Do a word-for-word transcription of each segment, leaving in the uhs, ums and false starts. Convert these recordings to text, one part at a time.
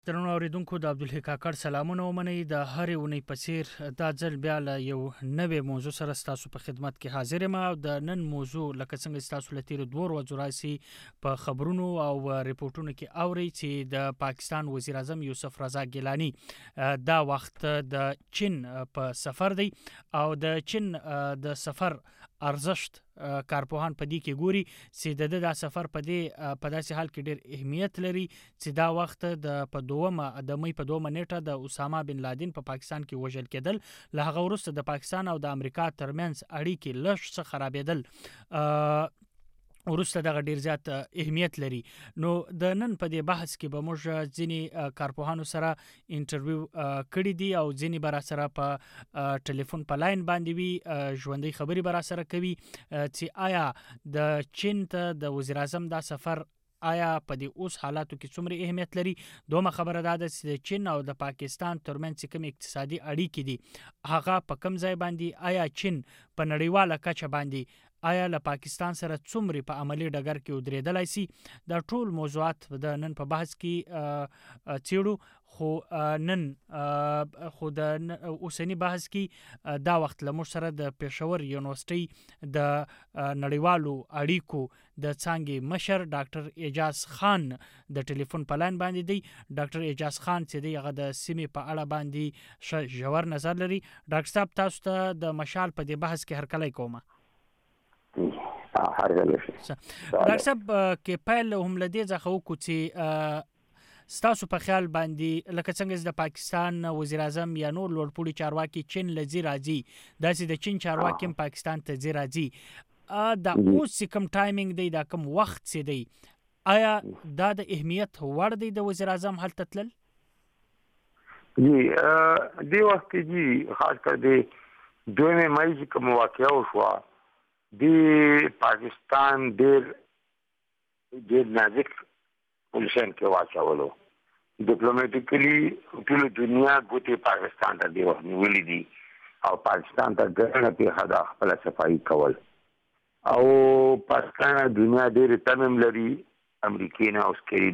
درنو اوریدونکو د عبدالحق کاکړ سلامونه ومنئ. د هرې اونۍ په څیر دا ځل بیا له یو نوې موضوع سره ستاسو په خدمت کې حاضر یم. او د نن موضوع لکه څنګه ستاسو له تېرو دوه ورځو راځي په خبرونو او ریپورټونو کې اورئ چې د پاکستان وزیر اعظم یوسف رضا ګیلاني دا وخت د چین په سفر دی او د چین د سفر ارزښت کارپوهان په دې کې ګوري چې د د سفر په دې په داسې حال کې ډېر اهمیت لري چې دا وخت د په دومه د مې په دومه نیټه د اسامه بن لادن په پاکستان کې وژل کېدل. له هغه وروسته د پاکستان او د امریکا ترمنځ اړیکې لږ څه خرابېدل وروسته دغه ډیر زیات اهمیت لري. نو د نن په دې بحث کې به موږ ځینې کارپوهانو سره انټرویو کړي دي او ځینې به را سره په ټلیفون په لاین باندې وي ژوندۍ خبرې به را سره کوي چې آیا د چین ته د وزیر اعظم دا سفر آیا په دې اوس حالاتو کې څومره اهمیت لري. دومره خبره دا ده چې د چین او د پاکستان ترمنځ کوم اقتصادي اړیکې دي هغه په کوم ځای باندې آیا چین په نړیواله کچه باندې آیا له پاکستان سره څومره په عملی ډګر کې ودرېدلای شي. دا ټول موضوعات د نن په بحث کې څېړو. خو نن خو د اوسنی بحث کې دا وخت له موږ سره د پېښور یونیورسيټي د نړیوالو اړیکو د څانګې مشر ډاکټر اعجاز خان د ټلیفون په لاین باندې دی. ډاکټر اعجاز خان چې دی هغه د سیمې په اړه باندې ژور نظر لري. ډاکټر صاحب تاسو ته د مشال په دې بحث کې هرکلی کومه. ډاکټر صاحب کې پیل هم لدې ځخه وکړو چې ستاسو په خیال باندې لکه څنګه د پاکستان وزیر اعظم یا نور لوړپوړي چارواکي چین لزی راځي داسې د چین چارواکي هم پاکستان ته ځي راځي دا اوس کوم ټایمینګ دی دا کوم وخت څه دی آیا دا د اهمیت وړ دی د وزیر اعظم هلته تلل؟ جی دی وخت جی خاص کر دی دویمه مئی چې کوم واقعه وشوه دی پاکستان ډیر ډیر نازک پوزیشن کې واچولو. ډیپلوماټیکلی ټول دنیا ګوتې پاکستان ته دی ونیولې دي او پاکستان ته ګرنه پیښه ده خپل صفایي کول او پاکستان دنیا ډیر تمم لري. امریکای نه اوس کې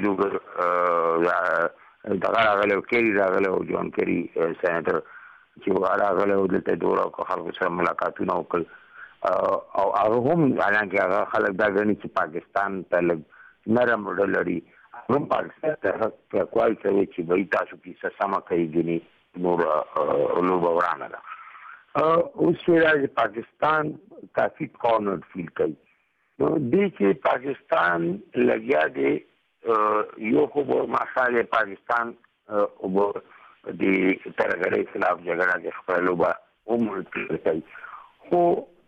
لوګر دغه راغله کېری راغله او جون کېری سېناتر چې راغله او دلته دوره خلکو سره ملاقاتونه وکړ او هغه هم حالانکه هغه خلک دا غني چې پاکستان ته لږ نرم ډول لري هم پاکستان ته په کوای کوي چې وای تاسو کې سم کوي غني نور نور ورانه ده. اوس چې پاکستان کافي کورنر فیل کوي نو دې چې پاکستان لګیا دی یو خو ماشاءالله پاکستان او د ترګړې خلاف جګړه کې خپل لوبه عمر کوي خو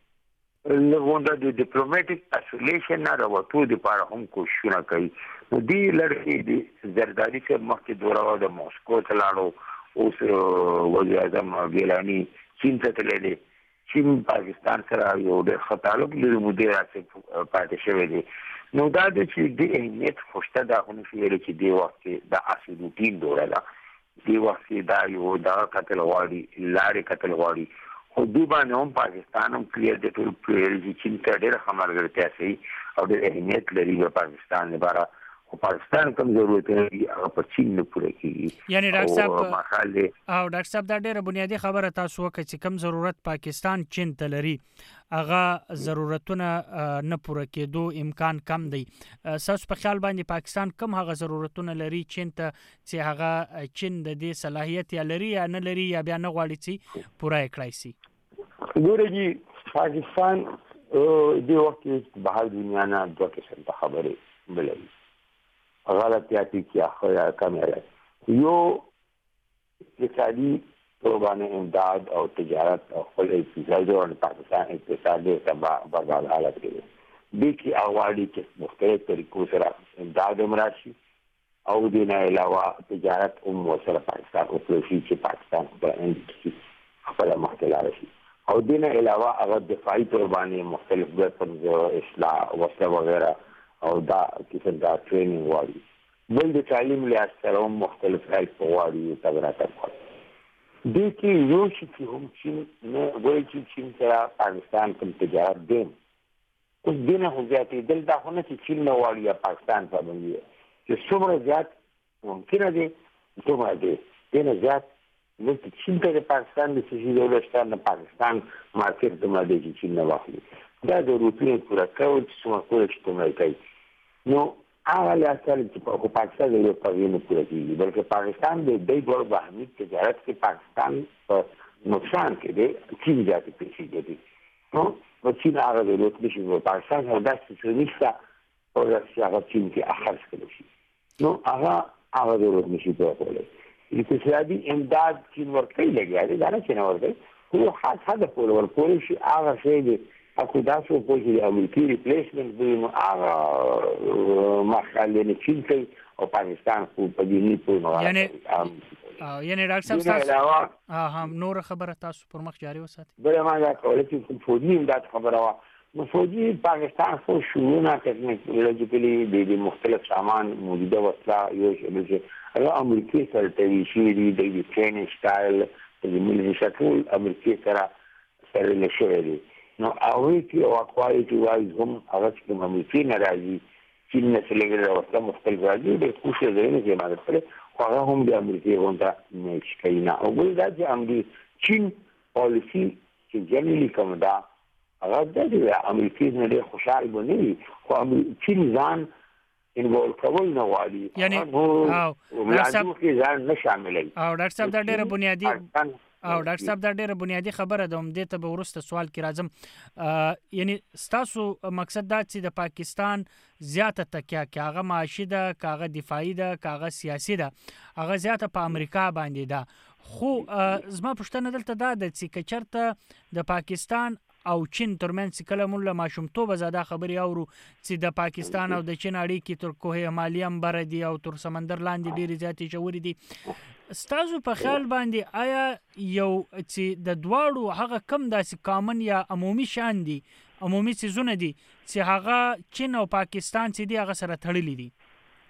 لغونده د ډیپلوماټیک اسولیشن نه راوتو د پاره هم کوششونه کوي. نو دی لړۍ د زرداری چې مخکې دوره د موسکو ته لاړو اوس وزیر اعظم ګیلاني چین ته تللی دی. چین پاکستان سره یو ډېر ښه تعلق لري مدیر راڅخه پاتې شوی دی. نو دا د چې د اهمیت خوشته دا خو نشي ویلی چې دې وخت کې دا اصلي روټین دوره ده. دې وخت کې دا یو دغه کتل غواړي لارې کتل غواړي خو دوی باندې هم پاکستان هم کلیر دی ټول پرېږدي چې چین ته ډېره ښه ملګرتیا کوي او ډېر اهمیت لري د پاکستان لپاره خو پاکستان کوم ضرورتونه دي هغه په چین نه پوره کېږي. یعنې ډاکټر صاحب او ډاکټر صاحب دا ډېره بنیادي خبره تاسو وکړه چې کوم ضرورت پاکستان چین ته لري هغه ضرورتونه نه پوره کېدو امکان کم دی. ستاسو په خیال باندې پاکستان کوم هغه ضرورتونه لري چین ته چې هغه چین د دې صلاحیت یا لري یا نه لري یا بیا نه غواړي چې پوره یې کړای شي؟ ګوره جي پاکستان دې وخت کې بهر دنیا نه دوه قسم ته خبرې بلوي غلطیاتی کیا خیا کمره یو اقتصادي پروګرام امداد او تجارت او خپل اقتصادي او پاکستان اقتصادي تبا برباد حالت کې دي کې اغواړي چې مختلف طریقو سره امداد مراشي او د نه علاوه تجارت او موثره پاکستان او پروسي چې پاکستان په انډستری خپل مختلف شي او د نه علاوه هغه دفاعي پروګرام مختلف د اصلاح وسله وغیرہ او دا کیسه دا ټریننګ واړي بل د تعلیم له سره مختلف هیلپ واړي تګراته کوي د کې یو چې هم چې نه وایي چې چین سره پاکستان کوم تجارت دی اوس دینه هو ځاتې دل دا خو نه چې چین نه واړي یا پاکستان په باندې چې څومره زیات ممکن دی دومره دی دینه زیات دلته چین ته د پاکستان د سیاسي دولتستان د پاکستان مارکیټ دومره دی چې چین نه واخلي دا د روټین پوره کول چې څومره کولی چې دومره کوي نو هغه لاسره چې په پاکستان د یو پوی نه پوره کېږي بلکې پاکستان د دې ډول باهمي تجارت کې پاکستان په نقصان کې دی چین زیاتې پیسې ګټي نو نو چین هغه دولت نشي په پاکستان سره داسې څه نشته او چې هغه چین کې اخرج کړی شي نو هغه هغه دولت نشي کولی اقتصادي امداد چین ورکوي لګیا دی دا نه چې نه ورکوي خو یو خاص هدف ورکولی شي هغه شی دی اکو داسې وکړي چې د امریکي ریپلیسمنټ وي نو هغه مخکې نه چین کوي او پاکستان خو په دې نه پوه نه یعنی ډاکټر صاحب تاسو هم نور خبره تاسو پر مخ جاری وساتئ بل ما دا کوله چې فوجي امداد خبره وا نو فوجي پاکستان خو شروعونه ټکنالوژیکلی د مختلف سامان موجوده وسله یو شی چې هغه امریکي سره توی شي د یوکرین سټایل د ملي شکل امریکي سره سره نشوي دي نو هغه کې او کوالټي وایز هم هغه چې امریکي ناراضي چین نه سلګره وسله مختلف راځي د کوشش زرینه کې ماده کړې هغه هم د امریکای غونډه نه شي نه او بل دا چې امریکا چین پالیسی چې جنرالي کوم دا هغه د امریکای نه ډېر خوشاله بنوي خو چین ځان انوالو کول نه غواړي یعنی او ډاکټر صاحب کې ځان نه شاملوي او ډاکټر صاحب دا ډېر بنیادی او ډاکټر صاحب دا ډېره بنیادی خبره ده هم دې ته به وروسته سوال کې راځم یعنی ستاسو مقصد دا چې د پاکستان زیاته تکیه کې هغه معاشي ده که هغه دفاعي ده که هغه سیاسي ده هغه زیاته په امریکا باندې ده خو زما پوښتنه دلته دا ده چې که چېرته د پاکستان او چین ترمنځ کله مونږ له ماشومتوبه زاده خبرې اورو چې د پاکستان او د چین اړیکې تر کوه همالي هم بره دي او تر سمندر لاندې ډېرې زیاتې ژورې دي ستاسو په خیال باندې آیا یو چې د دواړو هغه کم داسې کامن یا عمومي شان دي عمومي څیزونه دي چې هغه چین او پاکستان چې دي هغه سره تړلي دي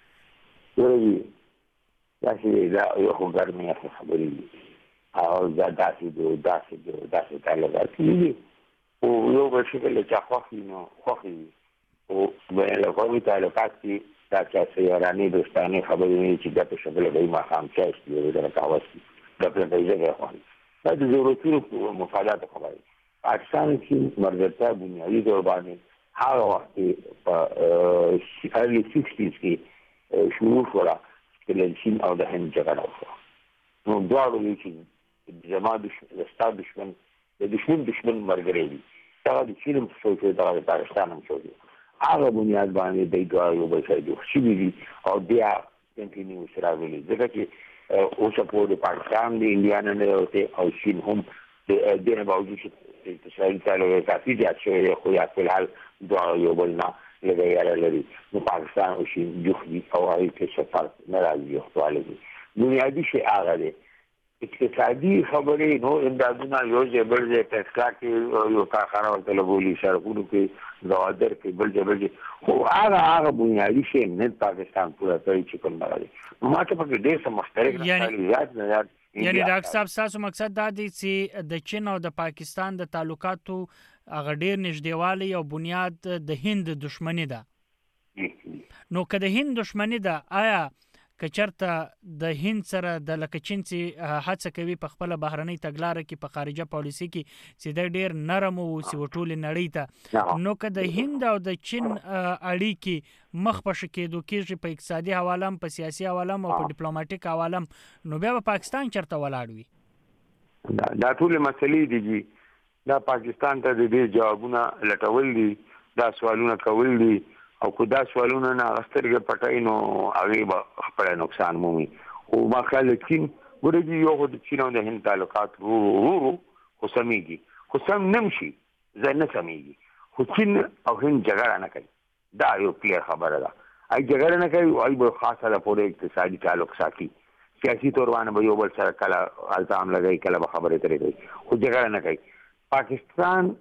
داسې دا یو خو ګرمې خبرې دي او دا داسې دي داسې دي داسې تعلقات دي او یو بل شکل چې خوښي نو خوښي او بین الاقوامي تعلقات کې دا چې سیارانې دوستانې خبرې نه چې دا په شکل به ماښام چای څښي د قهوه څښي دا په دې ځای خواني دا د ضرورتونو مفادات خبرې پاکستان کې مرګته بنیادی ډول باندې هغه وخت په ارلی سکسټیز کې شروع شوه چې د چین او د هند جګړه وشوه نو دواړو یو چې زما د ستا دښمن د دشمن دشمن مرګري دي دا د چین په څیر دا د پاکستان هم څیر هغه بنیاد باندې د دوه یو بل ځای شي دي او بیا کنټینیو سره ویلي ځکه چې اوس په د پاکستان د انډیا نه او چین هم د دې باوجود چې اقتصادي تعلقات کافي زیات شوی خو یا په حال دوه یو بل نه لګیا لري نو پاکستان او چین جوخي او هغه کې څه فرق نه راځي خو علي بنیادی شی هغه دی اقتصادي خبرې نو امدادونه یو ځای بل ځای ټکسلا کې یو کارخانه ورته لګولي سړکونو کې ګوادر کې بل ځای بل ځای خو هغه هغه بنیادي شی نه پاکستان پوره کوي چې کوم راځي ما ته پکې ډېر څه مشترک نظریات نه یاد یعنی ډاکټر صاحب تاسو مقصد دا دی چې د چین او د پاکستان د تعلقاتو هغه ډېر نږدېوالی او بنیاد د هند دښمني ده نو که د هند دښمني ده آیا که چېرته د هند سره د لکه چین چې هڅه کوي په خپله بهرنۍ تګلاره کې په خارجه پالیسي کې چې دی ډېر نرم واوسي و ټولې نړۍ ته نو که د هند او د چین اړیکې مخ په ښه کېدو کېږي په اقتصادي حواله هم په سیاسي حواله هم او په ډیپلوماټیک حواله هم نو بیا به پاکستان چېرته ولاړ وي دا ټولې مسلې دي چې دا پاکستان ته د دې جوابونه لټول دي دا سوالونه کول دي او که دا سوالونه نه سترګې پټوي نو هغې به خپله نقصان مومي خو ما خیال د چین ګوره یو خو د چین او د هند تعلقات ورو ورو خو سمیږي خو سم نه هم شي زه نه سمیږي خو چین او هند جګړه نه کوي دا یو کلیر خبره ده ای جګړه نه کوي ای به خاص حاله پورې اقتصادي تعلق ساتي سیاسي طور باندې به یو بل سره کله الزام لګوي کله به خبرې ترې کوي خو جګړه نه کوي پاکستان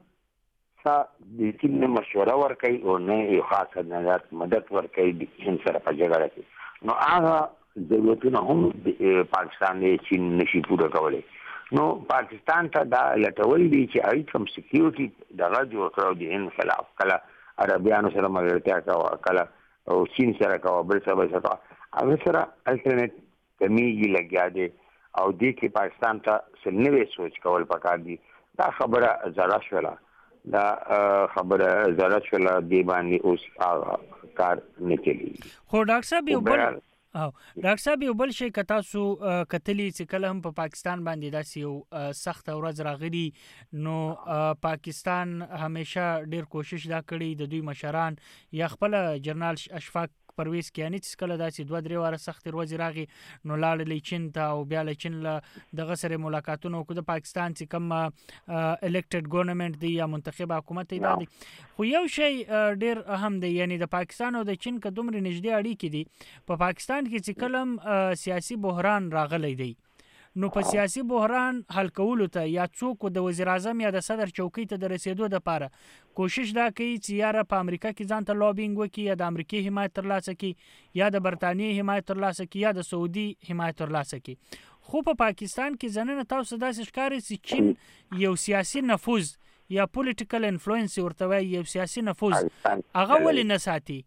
د چین نه مشوره ورکوي او نه یو خاص نظر مدد ورکوي د چین سره په جګړه کې نو هغه ضرورتونه هم پاکستان د چین نشي پوره کولی نو پاکستان ته دا لټول دي چې اړیکې کوم سکیورټي دغه جوړ کړو د هند خلاف کله عربیانو سره ملګرتیا کوه کله او چین سره کوه بل څه بل څه کوه هغه سره الټرنیټ کمیږي لګیا دی او دې کې پاکستان ته څه نوې سوچ کول پکار دي. دا خبره زړه شوله دا خبره زړه شوله دې باندې اوس کار نه چلېږي. خو ډاکټر صاحب یو بل او ډاکټر صاحب یو بل شی که تاسو کتلی چې کله هم په پاکستان باندې داسې یو سخته ورځ راغلي نو پاکستان همیشه ډیر کوشش دا کړی د دوی مشران یا خپل جنرال اشفاق پرویز کیانی چې کله داسې دوه درې واره سختې ورځې راغی نو لاړلې چین ته او بیا له چین له دغه سره ملاقاتونه وکړو. د پاکستان چې کوم الکټډ ګورنمنټ دی یا منتخب حکومت دی دی خو یو شی ډیر اهم دی یعنی د پاکستان او د چین که دومره نږدې اړیکې دي په پاکستان کې چې کله هم سیاسي بحران راغلی دی نو په سیاسي بحران حل کولو ته یا څوک د وزیر اعظم یا د صدر چوکۍ ته د رسیدو لپاره کوشش دا کوي چې یاره په امریکا کې ځان ته لابینګ وکړي یا د امریکای حمایت ترلاسه کړي یا د برتانیې حمایت ترلاسه کړي یا د سعودي حمایت ترلاسه کړي. خو په پاکستان کې ځننه تاسو داسې ښکاري چې چین یو سیاسي نفوذ یا پولیټیکل انفلوئنس ورته وایي یو سیاسي نفوذ هغه ولې نه ساتي؟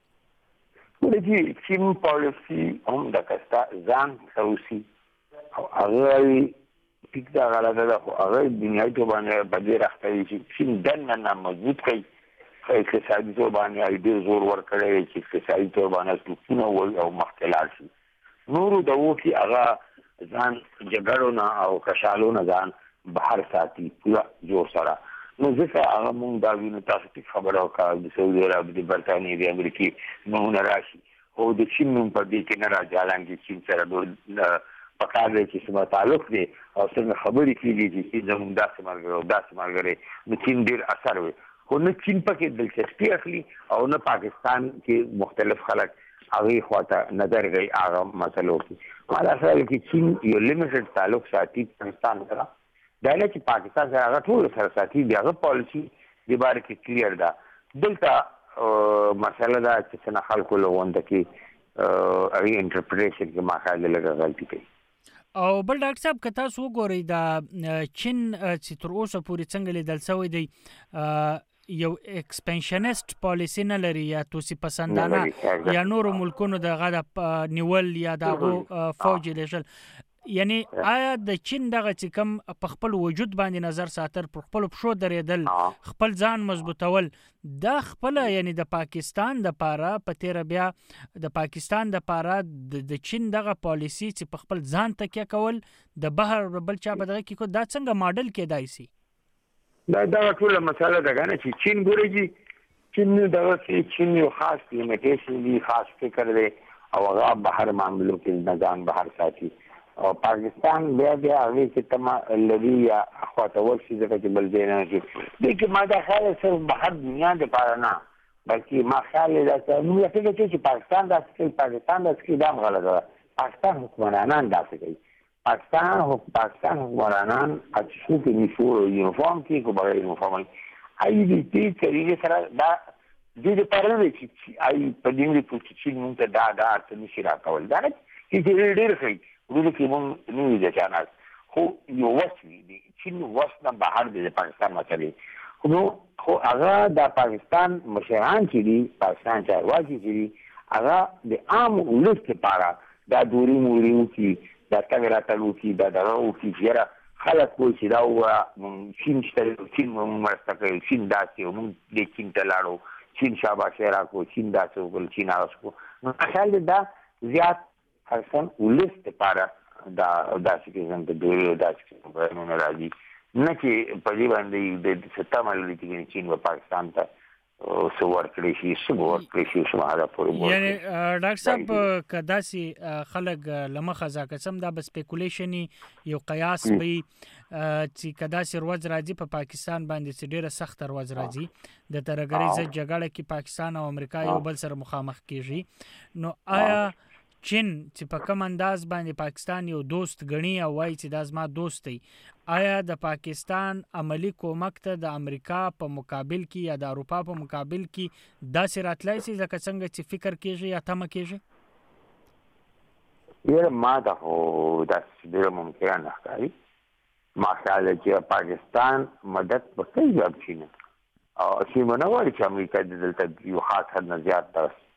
ولې چین پالیسي هم د کستا ځان توسي او هغه ټیک دا غلطه ده خو هغه دنیاي تو باندې په دې راځي چې چین دنه نه مضبوط کوي اقتصادي تو باندې ډېر زور ورکړي چې اقتصادي تو باندې څه وي او مختلال شي نورو د وکی هغه ځان جګړو نه او کشالو نه ځان بهر ساتي پورا جوړ سره. نو ځکه هغه مونږ دا وینو تاسو ته خبره وکړه د سعودي عرب د برتانیې د امریکای نو راشي او د چین نوم په دې کې نه راځي حالانکه چین سره ډېر پکار دی چې سم تعلق دی او څنګه خبرې کیږي چې زموږ داسې ملګری او داسې ملګری نو چین ډېر اثر وي خو نه چین پکې دلچسپي اخلي او نه پاکستان کې مختلف خلک هغې خواته نظر کوي هغه مسلو کې. ما دا سره کې چین یو لیمیټډ تعلق ساتي پاکستان سره دا نه چې پاکستان سره هغه ټول سره ساتي بیا هغه پالیسي د باره کې کلیر ده. دلته مسله ده چې څنګه خلکو له غونډه کې هغې انټرپریټیشن کې ما خیال لږه غلطي کوي. او بل ډاکټر صاحب که تاسو وګورئ د چین چې تر اوسه پورې څنګه لیدل شوی دی یو ایکسپنشنست پالیسی نه لري یا توسي پسندانه یا نورو ملکونو دغه د نیول یا دغه فوج لیږل یعنی آیا د چین دغه چې کوم په خپل وجود باندې نظر ساتل پر خپل پښو درېدل خپل ځان مضبوطول دا خپل یعنی د پاکستان د پاره په تیر بیا د پاکستان د پاره د چین دغه پالیسی چې په خپل ځان تکیه کول د بهر بل چا بدغه کې کو دا څنګه ماډل کېدای شي؟ دا دا ټول مسله ده کنه چې چین ګوري چین دغه چې چین یو خاص لیمیټیشن دی خاص فکر دی او هغه بهر معاملو کې نظام بهر ساتي او پاکستان بیا بیا هغه چې تما لري یا اخواته ورشي ځکه چې بل ځای نه شي دې کې ما دا خیال صرف بهر دنیا د پاره نه بلکې ما خیال دا چې موږ څنګه چې پاکستان دا چې پاکستان دا چې دام غلطه پاکستان حکمرانان دا څه کوي پاکستان هو پاکستان حکمرانان اڅو کې نشو یونیفارم کې کو بغیر یونیفارم ای دې دې چې سره دا دې لپاره نه چې ای په دې کې چې موږ ته دا دا څه نشي راکول دا چې ډېر ډېر ښه ورته کې مونږ نه وي ځانات خو یو وسوي دي چین وسنه بهر د پاکستان مسلې نو خو هغه د پاکستان مشران چې دي پاکستان چارواکي چې دي هغه د عام ولس لپاره دا دوري موري کې دا څنګه راتلو کې دا درو کې چې خلک کوی چې دا و چین چې چین مرسته کوي چین داسې مونږ د چین ته لاړو چین شاباشه را کو چین داسې وکړو چین اوسکو نو خیال دا زیات حسن ولس لپاره دا داسې کې څنګه د دوی داسې کې بیانونه راځي نه چې په دې باندې د ستا ملي کې چین او پاکستان ته سو ورکړي شي سو ورکړي شي شماره پورې یعنی ډاکټر صاحب کداسي خلک لمخه ځکه سم دا به سپیکولیشن یو قیاس وي چې کداسي ورځ راځي په پاکستان باندې چې ډیره سخت ورځ راځي د ترګری ز جګړه کې پاکستان او امریکا یو بل سره مخامخ کیږي نو آیا چین چې په کوم انداز باندې پاکستان یو دوست غني او وایي چې دا زما دوست دی آیا د پاکستان عملی کومک ته د امریکا په مقابل کې یا د اروپا په مقابل کې داسې راتلای شي ځکه څنګه چې فکر کېږي یا تمه کېږي؟ یاره ما دا خو داسې ډېره ممکنه نه ښکاري ما خیال دی چې پاکستان مدد به کوي د چین او چین به نه غواړي چې امریکا د دلته یو خاص حد نه زیات درس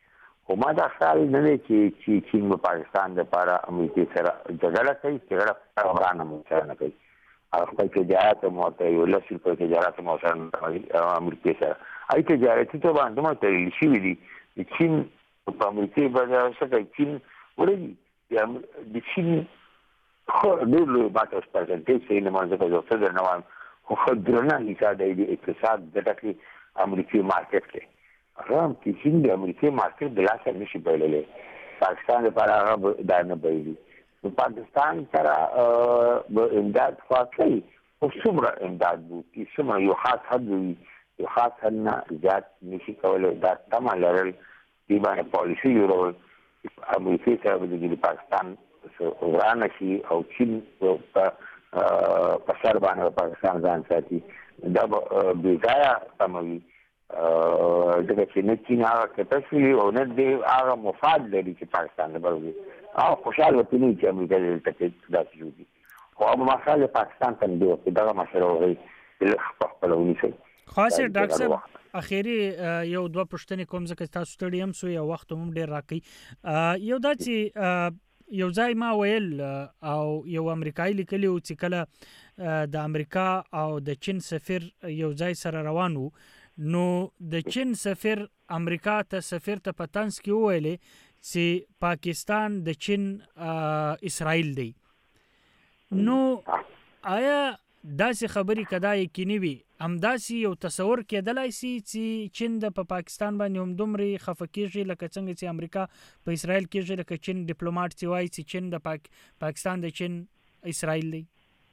خو ما دا خیال نه دی چې چې چین په پاکستان لپاره امریکا سره جګړه کوي جګړه ورانه مو سره نه کوي هغه خپل تجارت موته یو لسی په تجارت مو سره امریکا سره ای تجارتي ته باندې مو ته شي دي چین په امریکا باندې څه چین ورګي د چین خو ډېر لوی باټه پرسنټیج یې نه مونږ په ځو څه نه وایم خو درنه حساب دی اقتصاد د ټکی امریکای مارکیټ کې هغه چې چین د امریکای مارکیټ د لاسه نشي بایللې پاکستان لپاره هغه دا نه بایلي نو پاکستان سره به امداد واقعي او څومره امداد وو چې څومره یو خاص حد وي یو خاص حد نه زیات نشي کولی دا تمه لرل دې باندې پالیسي جوړول امریکای سره د پاکستان ورانه شي او چین په سر باندې پاکستان ځان ساتي دا بې ځایه تموي ځکه چې نه چین هغه کپاسټي او نه د هغه مفاد لري چې پاکستان لپاره وي او خوشحاله وي چې امریکا دلته کې داسې جوړي خو هغه مسله پاکستان ته دی چې دا مسله وایي خپل ونیسي خاصه ډاکټر صاحب اخیری یو دوه پښتنې کوم ځکه تاسو ستړي هم سو یو وخت هم ډیر راکې یو دا چې یو ځای ما ویل او یو امریکایي لیکلی و چې کله د امریکا او د چین سفیر یو ځای سره روان وو نو د چین سفیر امریکا ته سفیر ته په طنز کې وویلې چې پاکستان د چین اسرائیل دی نو آیا داسې خبرې کدا یقیني وي همداسې یو تصور کېدلای شي چې چین د په پاکستان باندې هم دومره خفه کېږي لکه څنګه چې امریکا په اسرائیل کېږي لکه چین ډیپلوماټ چې وایي چې چین د پاک پاکستان د چین اسرائیل دی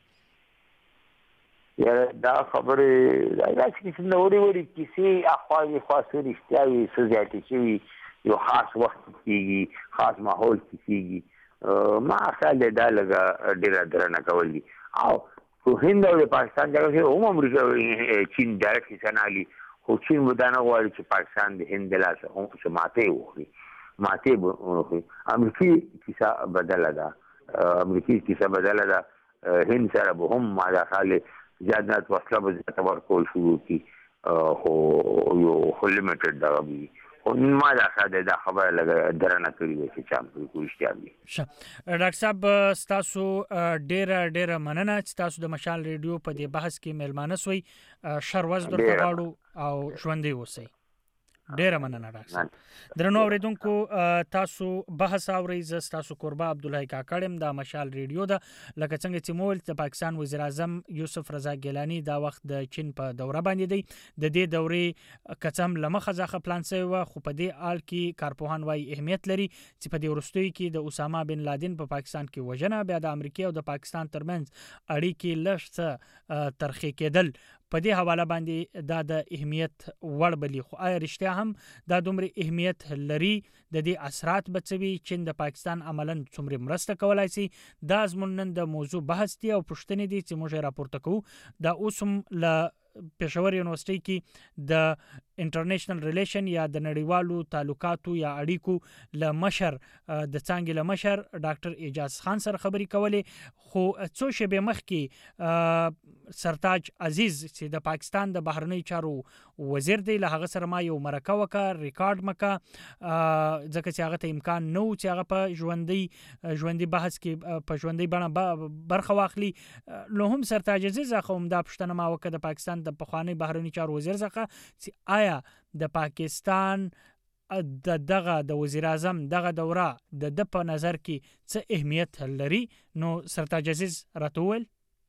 یا دا خبرې دا چې نو وری وری کیسې اخواني خاصه رښتیا وي سزاتي شي یو خاص وخت کېږي خاص ماحول کېږي ما خیال دا لګا ډیر درنه کوي او خو هند او پاکستان دغه هم امریکا چین ډایرکټ حصہ نه لري خو چین ودانه غواړي چې پاکستان د هند لاسه هم څه ماته وکړي ماته وکړي امریکای کیسه بدله ده امریکای کیسه بدله ده هند سره به هم ما خاله زیادت وسله به تبر کول شروع کی خو یو خو لیمیټډ دا وي او ما دا ساده دا خبره لګه درنه کړی چې چا په کوشش کوي ډاکټر صاحب تاسو ډیر ډیر مننه چې تاسو د مشال ریډیو په دې بحث کې ملمانه سوي شروز درته غواړو او ژوندۍ اوسئ ډیر مننه ډاکټر صاحب درنو اوریدونکو تاسو بحث اورئ ز تاسو قربا عبدالله کاکړم د مشال ریډیو دا لکه څنګه چې مول د پاکستان وزیر اعظم یوسف رضا ګیلانی دا وخت د چین په دوره باندې دی د دې دورې کڅم لمخه ځخه پلان سوی و خو په دې آل کې کارپوهان وايي اهمیت لري چې په دې ورستوي کې د اسامه بن لادن په پاکستان کې وژنه بیا د امریکا او د پاکستان ترمنځ اړیکې لږ ترخې کېدل په دې حواله باندې دا د اهمیت وړ بلی خو آیا رښتیا هم دا دومره اهمیت لري د دې اثرات بچوي چین د پاکستان عملاً څومره مرسته کولای شي دا زموږ نن د موضوع بحث دی او پوښتنې دي چې موږ راپورته کوو دا اوسم ل پېښور یونیورسيټي کې د انټرنیشنل ریلیشن یا د نړیوالو تعلقاتو یا اړیکو ل مشر د څنګه ل مشر ډاکټر اعجاز خان سره خبرې کولې خو څو شبه مخ کې سرتاج عزیز چې د پاکستان د بهرنی چارو وزیر دی له هغه سره ما یو مرکه وکړ ریکارډ مکه ځکه چې هغه ته امکان نو چې هغه په ژوندۍ ژوندۍ بحث کې په ژوندۍ بڼه برخه واخلي نو هم سرتاج عزیز خو هم د پښتنه ما وکړه د پاکستان د پخوانی بهرنی چارو وزیر څخه چې آیا د پاکستان د دغه د وزیر اعظم دغه دوره د د په نظر کې څه اهمیت لري نو سرتاج عزیز راتول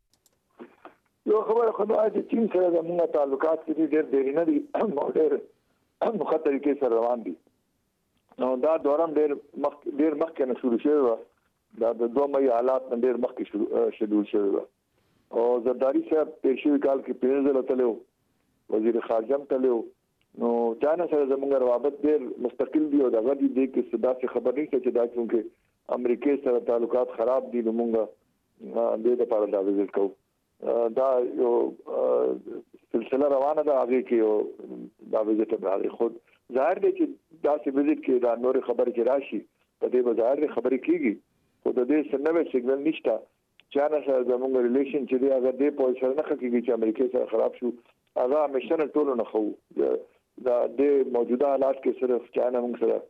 یو خبره خدای چې چین سره د موږ تعلقات کې ډېر ډېر نه دي نو ډېر مخاطر کې سره روان دي نو دا دورم ډېر مخ ډېر مخ کې نه شروع شوی دا د دوه مې حالات ډېر مخ کې شروع شوی او زرداری صاحب پیشوي کال کې پیژل تلو وزیر خارجه تلو نو چانه سره زموږ روابط ډېر مستقل دي او دا غوډي دي کې صدا څخه خبر نه چې دا چې امریکای سره تعلقات خراب دي نو موږ د دې لپاره دا وزیر کوو دا یو سلسله روانه ده هغه کې یو دا وزیر ته خود ظاهر دی چې دا چې وزیر کې دا نور خبر کې راشي په دې بازار خبرې کیږي خو د دې سنوي سیګنل نشته چانه سره زموږ ریلیشن چې دی هغه د پولیسو نه خکېږي چې امریکا سره خراب شو هغه مشن ټول نه خو دا د موجوده حالات کې صرف چانه موږ سره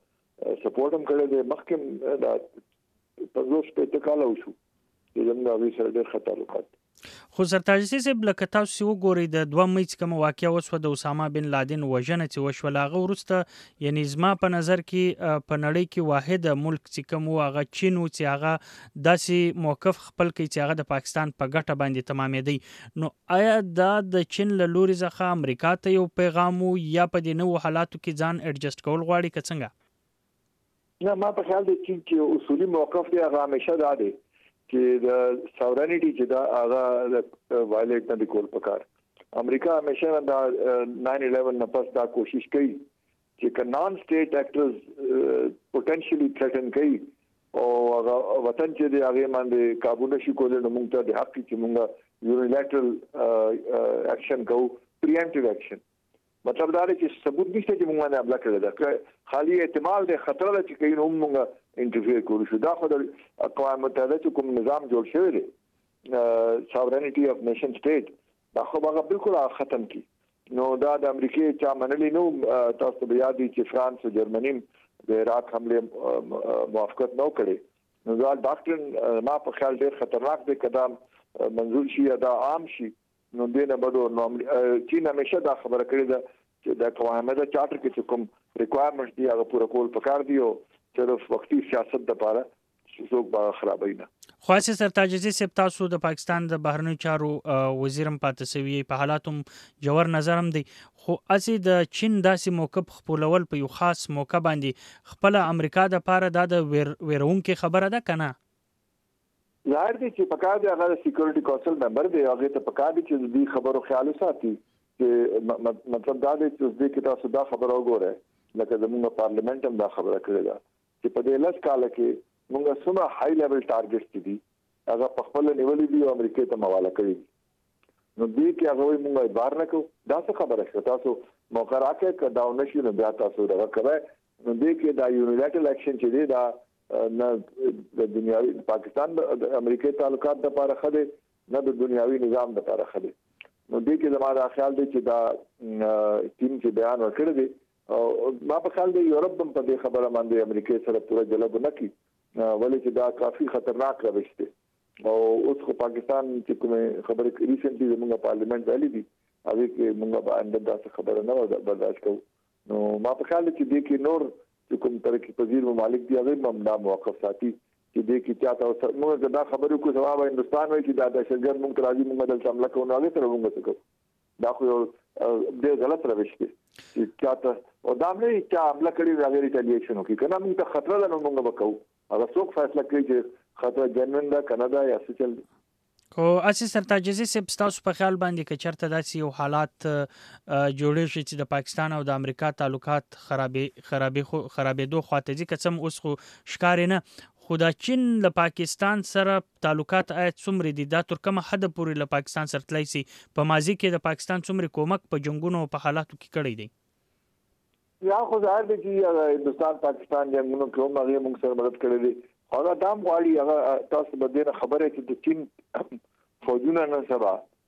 سپورټ هم کړی دی مخکې دا پنځوس شپېته کاله وشو چې زموږ هغوی سره ډېر ښه تعلقات. خو سرتاج صاحب لکه تاسو وګورئ د دوه مې چې کومه واقعه وسوه د اسامه بن لادن وژنه چې وشوله هغه وروسته یعنې زما په نظر کې په نړۍ کې واحد ملک چې کوم و هغه چین و چې هغه داسې موقف خپل کوي چې هغه د پاکستان په ګټه باندې تمامېدی. نو آیا دا د چین له لوري څخه امریکا ته یو پیغام و یا په دې نوو حالاتو کې ځان اډجسټ کول غواړي که څنګه؟ نه ما په خیال دی چې اصولي موقف دی هغه همیشه دا دی چې د ساورنټي چې دا هغه وایلیټ نه دی کول پکار. امریکا همیشه دا ناین الیون نه پس دا کوشش کوي چې ک نان سټیټ اکټرز پوتنشلی تھریټن کوي او هغه وطن چې دی هغه باندې قابو نشي کولای نو موږ ته د حق چې موږ یونیلاترل اکشن کوو پریمپټیو اکشن. مطلب دا دی چې ثبوت نشته چې موږ باندې حمله کړې ده خالي احتمال دی خطر ده چې کوي نو موږ انټرفیر کولو شو. دا خو د اقوام متحده چې کوم نظام جوړ شوی دی ساورنټي اف نیشن سټیټ دا خو هغه بالکل ختم کی. نو دا د امریکای چا منلی نو تاسو به یاد دي چې فرانس او جرمني د عراق حمله موافقت نو کړي. نو دا ډاکټر ما په خیال ډېر خطرناک دی قدم منظور شي یا دا عام شي نو دینه بډو نو چین همیشه دا خبره کړې ده چې د اقوام متحده چارټر کې کوم ریکوایرمنټس دي هغه پوره کول پکار دي او صرف وختي سیاست د پاره څوک به خرابوي نه. خو اساس سرتاج صاحب تاسو د پاکستان د بهرنیو چارو وزیرم پاتې سوي په حالاتم جوړ نظرم دی خو اسی د چین داسې موقف خپلول په یو خاص موقع باندې خپل امریکا د پاره د ویرونکو خبره ده کنه؟ ظاهر دي چې پکار دی هغه سکیورټي کونسل ممبر دی هغه ته پکار دي چې دې خبرو خیال وساتي چې مطلب دا دی چې دې کې تاسو دا خبره وګورئ لکه زموږ پارلیمنت هم دا خبره کړې ده چې په دې لس کال کې موږ څومره هاي لیول ټارګټس دي هغه په خپل نیولې دي او امریکا ته حواله کړی نو دې کې هغه موږ بار نه کوو دا څه خبره شو تاسو موقع راکې که دا ونشي نو بیا تاسو دا کوي نو دې کې دا یونیلاترل اکشن چې دی دا نه د دنیاوي پاکستان د امریکای تعلقات د لپاره خده نه د دنیاوي نظام د لپاره خده نو دې کې زموږ خیال دی چې دا ټیم چې بیان وکړي دي او ما په خیال دی یورپ هم په دې خبره باندې امریکای سره پوره جلب نه کی ولې چې دا کافي خطرناک روش دی او اوس خو پاکستان چې کومه خبره ریسنټلی زموږ پارلیمنت والی دي هغه کې موږ باندې دا خبره نه برداشت کوو نو ما په خیال دی چې دې کې نور چې کوم ترقی پذیر ممالک دی هغه هم دا موقف ساتي چې دې کې چاته موږ دا خبرو کو جواب هندستان وایي چې دا د شګر موږ راځي موږ د حمله کوو نه سره موږ څه دا خو ډېر غلط روش دی چې چاته او دا نه چې حمله کړي راغلي ریټیلیشن وکړي کنه موږ ته خطر ده نو موږ وکړو هغه څوک فیصله کوي چې خطر جنون ده کنه دا یا څه چل خو اسی سرتاج صاحب تاسو په خیال باندې که چرته داسې یو حالات جوړ شي چې د پاکستان او د امریکا تعلقات خرابې خرابې خرابېدو خواته ځي کڅم اوس خو ښکار نه خو د چین له پاکستان سره تعلقات آیت څومره دي دا تر کومه حد پورې له پاکستان سره تللی سي په ماضي کې د پاکستان څومره کومک په جنگونو په حالاتو کې کړی دی یا خو ظاهر دی چې هندستان پاکستان جنگونو کې هم هغه موږ سره مدد کړې دي هغه دام غواړي هغه تاسو به دې خبره چې د چین فوجونه نه سبا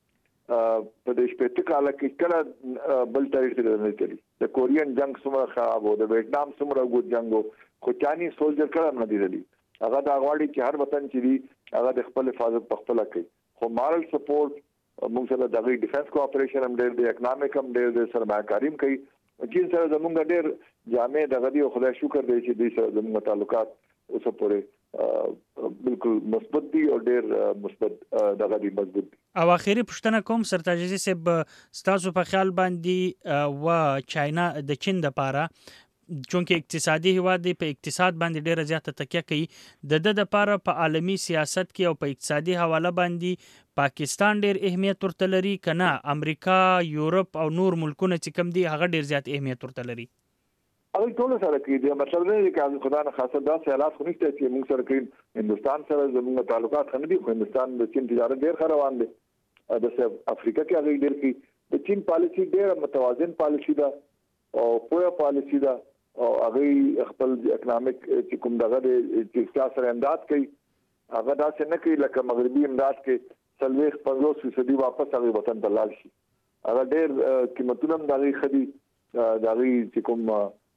په دې شپږ کاله کې کله بل ټریټری نه کړی د کورین جنگ څومره خراب و د ویتنام څومره ګوت جنگ خو چاني سولجر کړه نه دی هغه دا غواړي چې هر وطن چې دی هغه د خپل حفاظت په خپل کوي خو مارل سپورټ موږ سره د ډیفنس کوآپریشن هم ډېر د اکونومیک هم ډېر د سرمایه‌کاري هم کوي چین سره زموږ ډېر جامع دغه دی خدای شکر دی چې دوی سره زموږ تعلقات اوس پورې بالکل مثبت دي او ډېر مثبت دغه دی مضبوط دي. او اخیری پوښتنه کوم سرتاج صاحب ستاسو په خیال باندې و چاینا د چین د پاره چونکه اقتصادي هیواد دی په اقتصاد باندې ډیره زیاته تکیه کوي د د د پاره په عالمی سیاست کې او په اقتصادي حواله باندې پاکستان ډیر اهمیت ورته لري کنه امریکا یورپ او نور ملکونه چې کم دي هغه ډیر زیات اهمیت ورته لري هغه ټول سره کې دی مطلب نه دی چې خدای نه خاصه دا سیالات خو نشته چې موږ سره کې هندستان سره زموږ تعلقات خنه دي خو هندستان د چین تجارت ډیر ښه روان دي د سب افریقا کې هغه ډیر کې د چین پالیسی ډیر متوازن پالیسی ده او پوهه پالیسی ده او هغه خپل اکونومیک چې کوم دغه د سیاست امداد کوي هغه دا څنګه کوي لکه مغربي امداد کې سلويخ پنځوس فیصدي واپس هغه وطن ته لاړ شي هغه ډیر قیمتونه دغه خدي دغه چې کوم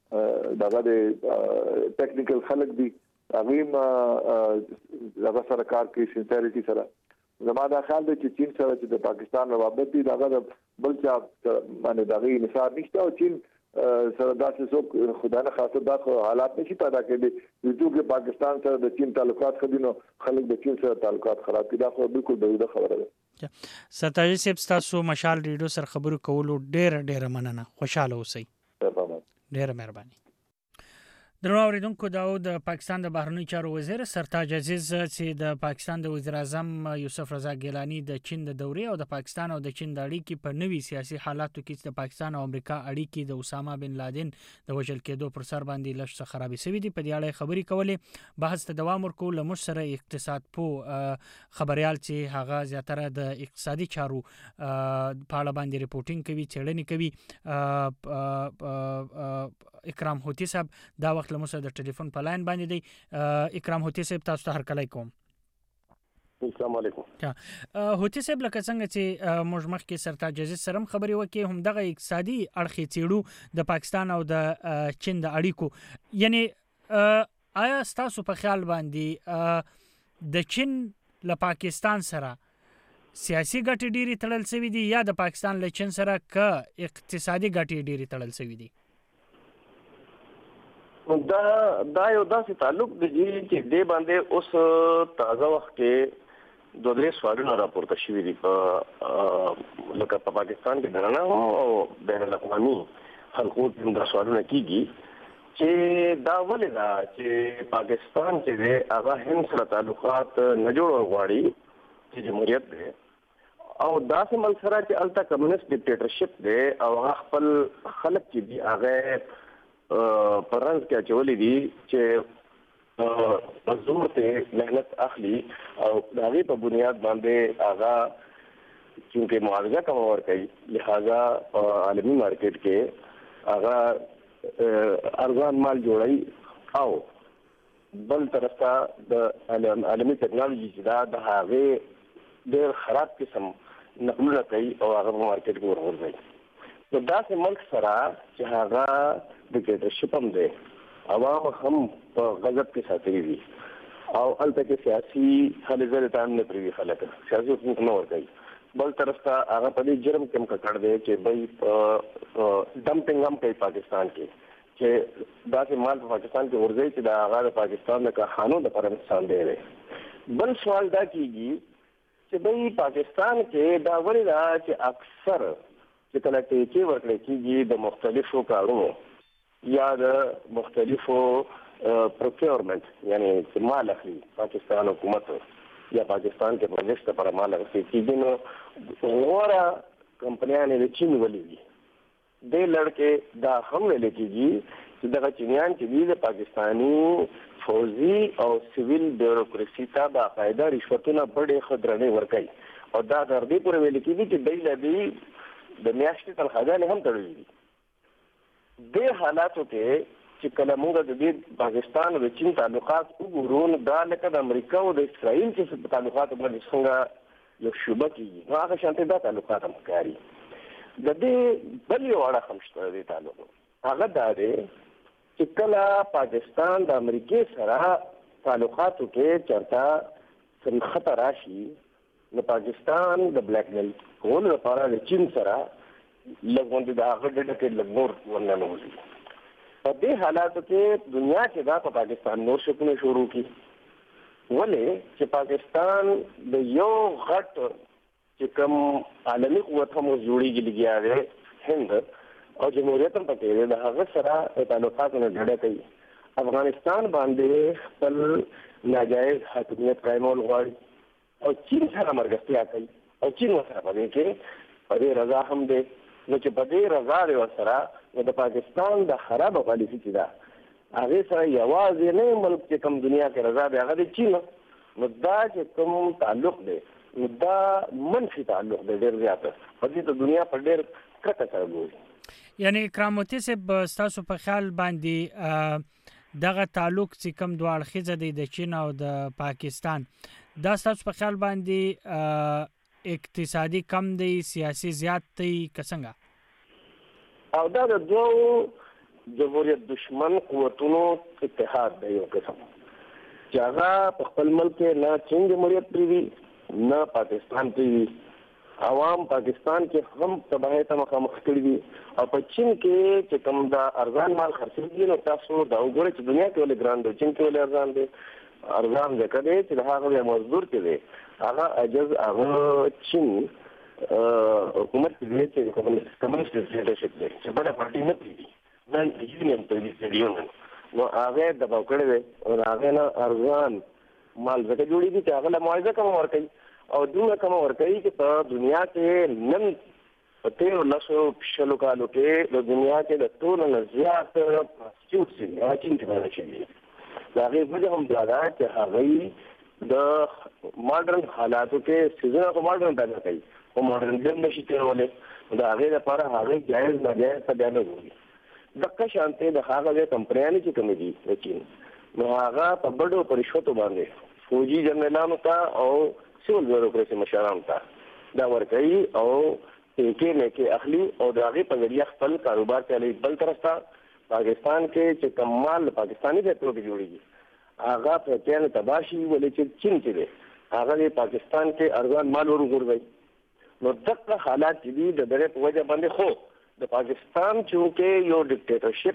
دغه د ټیکنیکل خلک دي هغه دغه سرکار کې سینسیریټي سره زما دا خیال دی چې چین سره چې د پاکستان روابط دي دغه بل چا باندې دغه انحصار نشته او چین سره داسې څوک خدای نه خاطر دا حالات نشي پیدا کړي چې چې پاکستان سره د چین تعلقات خدینو خلک د چین سره تعلقات خراب کړي دا خو بالکل د خبره ده. ستاسو سپ تاسو مشال ریډیو سره خبرو کولو ډېر ډېر مننه. خوشاله اوسئ. ډېر مهرباني. درنو اوریدونکو دا د پاکستان د بهرنیو چارو وزیر سرتاج عزیز چې د پاکستان د وزیر اعظم یوسف رضا ګیلانی د چین د دورې او د پاکستان او د چین د اړیکې په نوي سیاسي حالاتو کې د پاکستان او امریکا اړیکې د اسامه بن لادن د وژل کېدو پر سر باندې لږ څه خرابې شوې دي په دې اړه خبرې کولې. بحث ته دوام ورکول له موږ سره اقتصاد پو خبريال چې هغه زیاتره د اقتصادي چارو په اړه باندې ریپورتینګ کوي څېړنې کوي اکرام هوتی صاحب دا وخت له موږ د ټلیفون په لاین باندې دی. اکرام هوتی صاحب تاسو ته هرکلی کوم. السلام علیکم. هوتی صاحب لکه څنګه چې موږ مخکې سرتاج عزیز سره خبرې وکړې هم دغه اقتصادي اړخ څېړو د پاکستان او د چین د اړیکو یعنی آیا ستاسو په خیال باندې د چین له پاکستان سره سیاسي ګټې ډېرې تړل شوي دي یا د پاکستان له چین سره که اقتصادي ګټې ډېرې تړل شوي دي؟ دا دا یو داسې تعلق دی چې دې باندې اوس تازه وخت کې دوه درې سوالونه راپورته شوي دي په لکه په پاکستان کې دننه او بین الاقوامي خلکو کې دا سوالونه کیږي چې دا ولې دا چې پاکستان چې دی هغه هند سره تعلقات نه جوړول غواړي چې جمهوریت دی او داسې ملک سره چې هلته کمیونست ډیکټیټرشپ دی او هغه خپل خلک چې دي هغه پرنس کې اچولې دي چې زور ته مهنت اخلي او د هغې په بنیاد باندې هغه چونکې معاوضه کم ورکوي لہذا په عالمي مارکیټ کې هغه ارزان مال جوړوي او بل طرف ته د عالمي ټکنالوژي چې دا د هغې ډېر خراب قسم نقلونه کوي او هغه په مارکیټ کې ورغورځوي. نو داسې ملک سره چې هغه ډیکټیټرشپ هم دی عوام هم په غضب کې ساتلي دي او هلته کې سیاسي هلې ځلې ته هم نه پرېږدي خلک سیاسي حکومت نه ورکوي. بل طرف ته هغه په دې جرم کې هم ککړ دی چې بی ډمپنګ هم کوي پاکستان کې چې داسې مال په پاکستان کې ورځي چې د هغه د پاکستان د کارخانو دپاره نقصاندی دی. بل سوال دا کېږي چې بی پاکستان کې دا ولې ده چې اکثر چې کله ټیکې ورکړی کېږي د مختلفو کارونو یا د مختلفو پروکیورمنٹ یعنی چې مال اخلي پاکستان حکومت یا پاکستان کې پروجیکټ لپاره مال اخلي کېږي نو غوره کمپنیانې د چین ولې دي دې لړ کې دا هم ویل کېږي چې دغه چینیان چې دي د پاکستاني فوزي او سیویل بیوروکراسي ته باقاعده رشوتونه بډې ښه درنې ورکوي او دا تر دې پورې ویل کېږي چې دوی له دې د میاشتې تنخواګانې هم تړلي دي. دې حالاتو کې چې کله موږ د دې پاکستان او د چین تعلقات وګورو نو دا لکه د امریکا او د اسرائیل چې په تعلقاتو باندې څنګه یو شوبه کېږي نو هغه شانتې دا تعلقات هم ښکاري. د دې بل یو اړخ هم شته د دې تعلق هغه دا دی چې کله پاکستان د امریکې سره تعلقاتو کې چېرته څه نښته راشي نو پاکستان د بلیک میل کولو لپاره د چین سره لږ غوندې د هغه ډډه کې لږ نور ورننوځي. په دې حالاتو کې دنیا کې دا په پاکستان نور شکونه شروع کړي ولې چې پاکستان د یو غټ چې کوم عالمي قوت هم جوړېږي لګیا دی هند او جمهوریت هم پکې دی د هغه سره تعلقاتو نه ډډه کوي. افغانستان باندې خپل ناجایز حاکمیت قایمول غواړي او چین سره مرګستیا کوي او چین ورسره په دې کې په دې رضا هم دی. نو چې په دې رضا دی ورسره نو د پاکستان د خرابه پالیسي چې ده هغې سره یوازې نه ملک چې کوم دنیا کې رضا دی هغه د چین نو دا چې کوم تعلق دی نو دا منفي تعلق دی ډېر زیاته په دې ته دنیا په ډېر کرکه سره ګوري. یعنی کرامتي صاحب ستاسو په خیال باندې دغه تعلق چې کوم دوه اړخیزه دی د چین او د پاکستان دا ستاسو په خیال باندې اقتصادي کم دی سیاسي زیات دی که څنګه؟ او دا د دوو جمهوریت دشمن قوتونو اتحاد دی یو قسم چې هغه په خپل ملک کې نه چین جمهوریت پریوي نه پاکستان پریوي. عوام پاکستان کې هم تباہی ته مخامخ کړي دي او په چین کې چې کوم دا ارزان مال خرڅېږي نو تاسو دا وګورئ چې دنیا کې ولې ګران دی، چین کې ولې ارزان دی. ارزان ځکه دی چې هغه مزدور چې دی هغه عجز هغه چین حکومت کې دی چې کمونیسټ لیډرشپ دی چې بله پارټي نه پرېږدي نه یونین پرېږدي یونین نو هغه دباو کړی دی او د هغې نه ارزان مال ځکه جوړېږي چې هغه له معاوضه کمه ورکوي او دومره کمه ورکوي چې په دنیا کې نن په تېرو لسو شلو کالو کې د دنیا کې د ټولو نه زیات پراسټیوټس دي هغه چین کې پیدا شوي دي. د هغې وجه هم دا ده چې هغوی د ماډرن حالاتو کې سیزونه خو ماډرن پیدا کوي خو ماډرنزم نه شي تېرولی د هغې لپاره هغوی جایز ناجایز ته بیا نه ګوري. دقه شانتې د هغه ځای کمپنیانې چې کومې دي د چین نو هغه په بډو په رشوتو باندې فوجي جنرالانو ته او سیول بیوروکراسي مشرانو ته دا ورکوي او ټیکې میکې اخلي او د هغې په ذریعه خپل کاروبار چلوي. بل طرف ته پاکستان کې چې کوم مال پاکستاني فیکټرو کې جوړېږي هغه فیکټریانې تباه شي ولې چې چین چې دی هغه د پاکستان کې ارزان مال ور وغورځوي. نو دغه حالات چې دي د دغې په وجه باندې خو د پاکستان چونکې یو ډیکټیټرشپ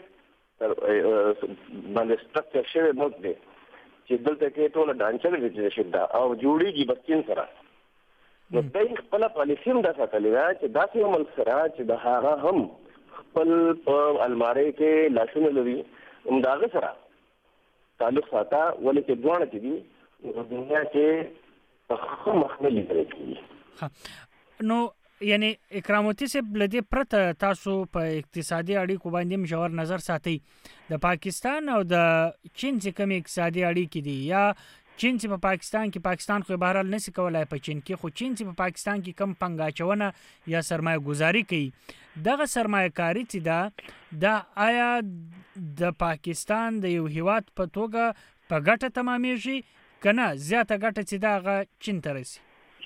باندې سټرکچر شوی ملک دی چې دلته کې ټوله ډانچه د ډیکټیټرشپ ده او جوړېږي بس چین سره. نو دوی خپله پالیسي هم دا ساتلې ده چې داسې یو ملک سره چې د هغه هم خپل په المارۍ کې لاسونه لري هم د هغه سره تعلق ساته ولې چې دواړه چې دي په دنیا کې په ښه مخ نه لیدلی کېږي. نو یعنی اکراموتی صاحب له دې پرته تاسو په اقتصادي اړیکو باندې مشور نظر ساتئ د پاکستان او د چین چې کومې اقتصادي اړیکې دي یا چین چې په پاکستان کې پاکستان خو بهرحال نشي کولای په چین کې خو چین چې په پاکستان کې کم پنګ اچونه یا سرمایه گذاري کوي دغه سرمایه کاری چې دا د آیا د پاکستان د یو هیواد په توګه په ګټه تمامیږي که نه زیاته ګټه چې دا هغه چین ته رسي؟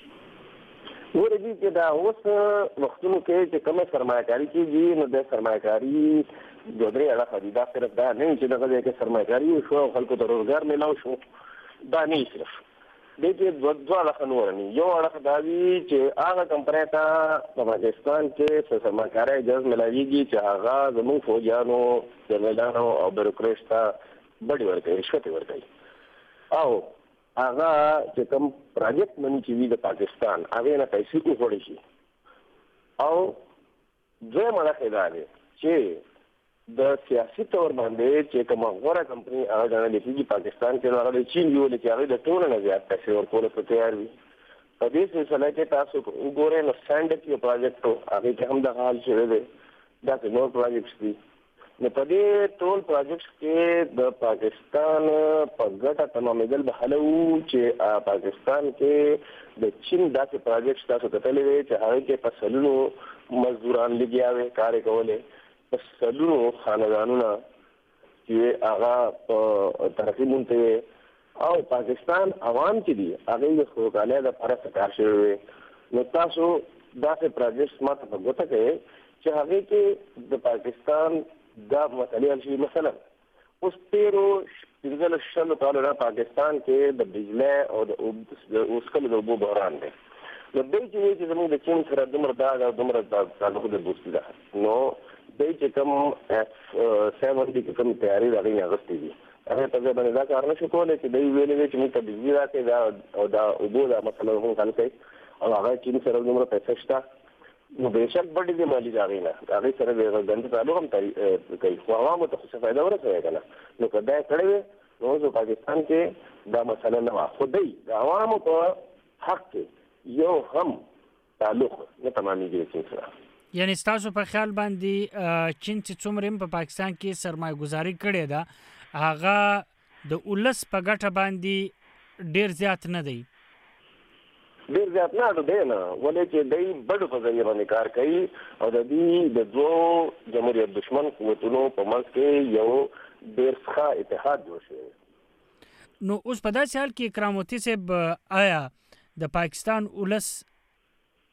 ورځي چې دا اوس وختونو کې چې کومه سرمایه‌کاري کېږي نو د سرمایه‌کاري دوه درې اړخه دي. دا صرف دا نه چې دغه ځای کې سرمایه‌کاري وشو او خلکو ته روزګار میلاو شو دا نه صرف دې کې دوه دوه اړخه نور نه. یو اړخ دا وي چې هغه کمپنۍ ته په پاکستان کې سرمایه‌کاري اجازه ملاویږي چې هغه زموږ فوجیانو جنرالانو او بیوروکریټس ته بډې ورکوي رشوت ورکوي او هغه چې کوم پروجیکټ مني چې وي د پاکستان هغې نه پیسې وخوړی شي. او دویمه اړخ دا دی چې د سیاسي طور باندې چې کومه غوره کمپنۍ هغه ګڼلی کېږي پاکستان کې نو هغه د چین ویولې چې هغوی د ټولو نه زیات پیسې ورکولو ته تیار وي. په دې سلسله کې تاسو وګورئ نو سینډک یو پروجیکټ و هغې کې هم دغه حال شوی دی. داسې نور پروجیکټس دي. نو په دې ټول پروجیکټس کې د پاکستان په ګټه تمامېدل به هله وو چې پاکستان کې د چین داسې پروجیکټس تاسو کتلی دی چې هغې کې په سلونو مزدوران لګیا وې کار یې کولې په سلونو خاندانونه چې هغه په ترقي مونته وې او پاکستان عوام چې دي هغې د سوکالۍ دپاره سکار شوي وې. نو تاسو داسې پروجیکټس ما ته په ګوته کوئ چې هغې کې د پاکستان دا مسئلې حل شوي. مثلا اوس تېرو پنځلس شلو کالو نه پاکستان کې د بجلۍ او د اوسکلو د اوبو بحران دی. نو دوی چې وایي چې زموږ د چین سره دومره دا ده دومره تعلق د دوستي ده نو دوی چې کوم اف سیون دي کوم تیاري د هغې نه اخیستې دي هغې په ځای باندې دا کار نه شو کولی چې دوی ویلې دی چې موږ ته بجلي راکړئ دا او دا اوبو دا مسله موږ حل کوي او هغه چین سره دومره پیسې شته نو بېشک بډې دي مالي د هغې نه د هغې سره د ګنده تعلق هم کوي خو عوامو ته خو څه فایده ورسوی که نه. نو که دا یې کړی وی نو اوس په پاکستان کې دا مسله نه وه خو دی د عوامو په حق کې یو هم تعلق نه تمامېږي د چین سره. یعنی ستاسو په خیال باندې چین چې څومره هم په پاکستان کې سرمایه گذاري کړې ده هغه د ولس په ګټه باندې ډېر زیات نه دی؟ ډېر زیات نه اډو دی نه ولې چې دوی بډو په ذریعه باندې کار کوي او د دوی د دوو جمهوریت دشمن قوتونو په منځ کې یو ډېر ښه اتحاد جوړ شوی. نو اوس په داسې حال کې اکراموتی صاحب آیا د پاکستان ولس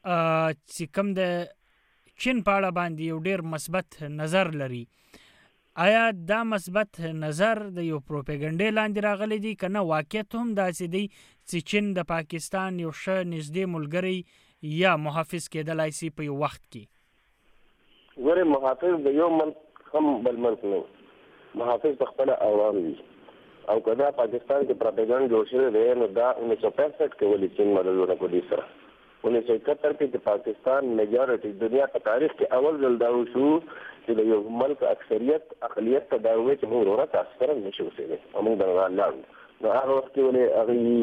چې کوم د چین په اړه باندې یو ډېر مثبت نظر لري آیا دا مثبت نظر د یو پروپاګاندا لاندې راغلی دی که نه واقعیت هم داسې دی چې چین د پاکستان یو ښه نږدې ملګری یا محافظ کېدلی شي په یو وخت کې؟ ګورې محافظ د یو ملک هم بل ملک نه محافظ په خپله عوام وي او که دا پاکستان کې پروپاګاندا جوړ شوی دی نو دا انیس سو پینسٹھ کې ولې چین مددونه په دې سره انیس سو اکہتر کې د پاکستان میجارټي دنیا په تاریخ کې اول ځل دا وشو چې د یو ملک اکثریت اقلیت ته دا وایي چې موږ ورته تاسو سره نشو اوسېدلی او موږ دغه لاړو نو هغه وخت کې ولې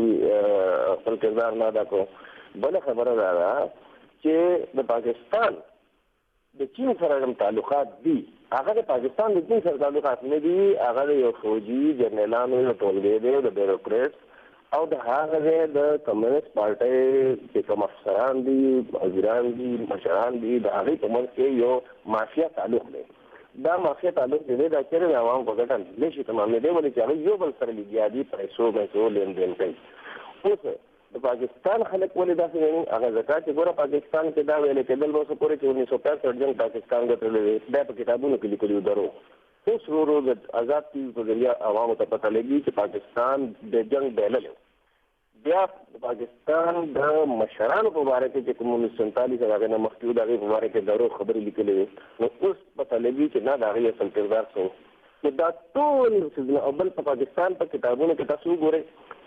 هغوی خپل کردار نه ادا کړو. بله خبره دا ده چې د پاکستان د چین سره کوم تعلقات دي هغه د پاکستان د چین سره تعلقات نه دي هغه د یو فوجي جرنیلانو یو ټولګی دی د بیوروکریټس او د هغه د کمیونست پارټۍ چې کوم افسران دي وزیران دي مشران دي د هغې په منځ کې یو مافیا تعلق دی. دا مافیا تعلق دی دا چېرې د عوامو په ګټه نه شي تمامېدی ولې چې هغوی یو بل سره لګیا دي پیسو پیسو لین دین کوي. اوس د پاکستان خلک ولې داسې وایي هغه ځکه چې ګوره پاکستان کې دا ویلې کېدل به اوسه پورې چې انیس سو پینسٹھ جنګ پاکستان ګټلی دی دا په کتابونو کې لیکلي وو درو. اوس ورو ورو د آزاد ټي وي په ذریعه عوامو ته پته لګي چې پاکستان د جنګ بایللی بیا د پاکستان د مشرانو په باره کې چې کوم انیس سو سینتالیس هغې نه مخکې وو د هغې په باره کې درو خبرې لیکلې وې نو اوس پته لګي چې نه د هغې اصل کردار څه نو دا ټول څیزونه او بل په پاکستان په کتابونو کې تاسو وګورئ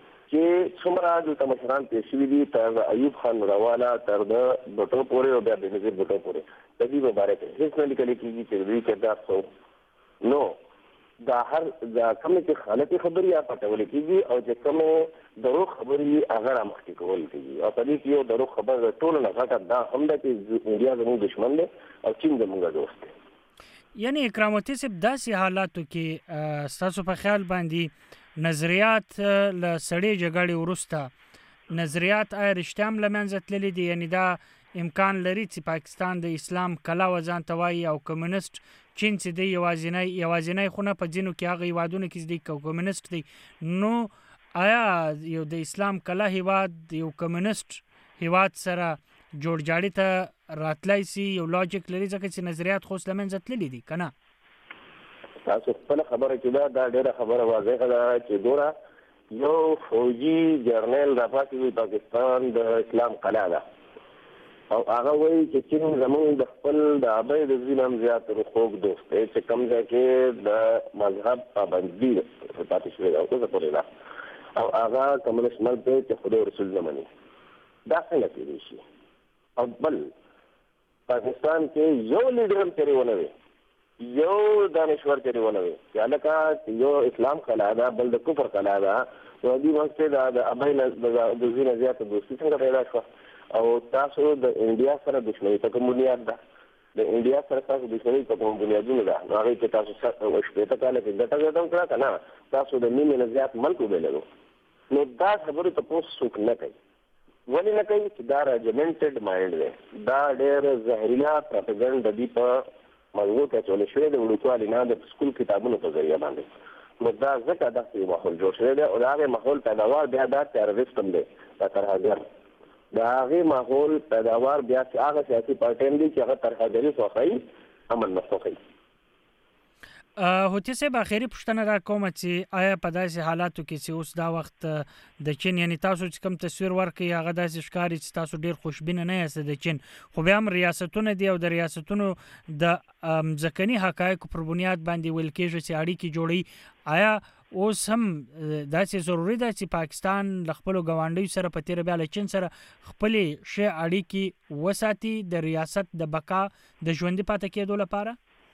چې څومره دلته مشران تېر شوي دي تر د ایوب خان راواله تر د بټو پورې او بیا بېنظیر بټو پورې د دې په باره کې هېڅ نه لیکلی کېږي چې د دوی کردار څه نو دا هر دا کومې چې غلطې خبرې یا پټولې کېږي او چې کومې دروغ خبرې هغه رامخکې کول کېږي او په دې کې یو دروغ خبره د ټولو نه غټه دا هم ده چې انډیا زموږ دشمن دی او چین زموږ دوست دی. یعنی اکراموتی صاحب داسې حالاتو کې ستاسو په خیال باندې نظریات له سړې جګړې وروسته نظریات آیا رښتیا هم له منځه تللي دي یعنی دا امکان لري چې پاکستان د اسلام کلا وځان ته وایي او کمونیسټ چین چې دی یوازینی یوازینی خو نه په ځینو کې هغه هیوادونو کې دی که کمونیسټ دی نو آیا یو د اسلام کلا هیواد یو کمونیسټ هیواد سره جوړ جاړي ته راتلی سي یو لاجیک لري ځکه چې نظریات خو اوس له منځه تللي دي که نه؟ تاسو خپله خبره چې ده دا ډېره خبره واضحه ده چې ګوره یو فوجي جرنیل راپاتې وي پاکستان د اسلام قلعه ده او هغه وایي چې چین زموږ د خپل د ابۍ د زوی نه هم زیات خوږ دوست دی چې کوم ځای کې د مذهب پابندي پاتې شوې ده او اوسه پورې ده او هغه کمونیسټ ملک دی چې خدای رسول نه مني. دا څنګه کېدی شي؟ او بل پاکستان کې یو لیډر هم چېرې ونه وي یو دانشور چېرې ونه وي چې هلکه یو اسلام قلعه ده بل د کفر قلعه ده نو دې منځ کې د ابۍ نه د زوی نه زیاته دوستي څنګه پیدا شوه او تاسو د انډیا سره دښمني په کوم بنیاد ده د انډیا سره تاسو دښمني په کوم بنیادونو ده نو هغې کې تاسو شپېته کاله کې ګټه ګټه هم کړه که نه تاسو د نیمې نه زیات ملک وبېللو نو دا خبرې تپوس څوک نه کوي. ولې نه کوي چې دا رجمنټډ ماینډ دی دا ډېر زهریلا پروپاګنډ د دې په مغزو کې اچولی شوی د وړوکوالي نه د سکول کتابونو په ذریعه باندې نو دا ځکه داسې یو ماحول جوړ شوی دی او د هغې ماحول پیداوار بیا دا تیروریسټ هم دی دا ترهګر د هغې ماحول پیداوار بیا هغه سیاسي پارټۍ دي چې هغه ترهګري خوښوي امن نه خوښوي. هوتي صاحب اخري پوښتنه را کومه چې آیا په داسې حالاتو کې چې اوس دا وخت د چین یعنی تاسو چې کوم تصویر ورکړئ هغه داسې ښکاري چې تاسو ډېر خوشبینه نه یاست د چین خو بیا هم ریاستونه دي او د ریاستونو د ځمکني حقایقو پر بنیاد باندې ویل کېږي چې اړیکې جوړوي آیا اوس هم داسې ضروري ده چې پاکستان له خپلو ګاونډیو سره په تېره بیا له چین سره خپلې ښې اړیکې وساتي د ریاست د بقا د ژوندي پاتې کېدو لپاره؟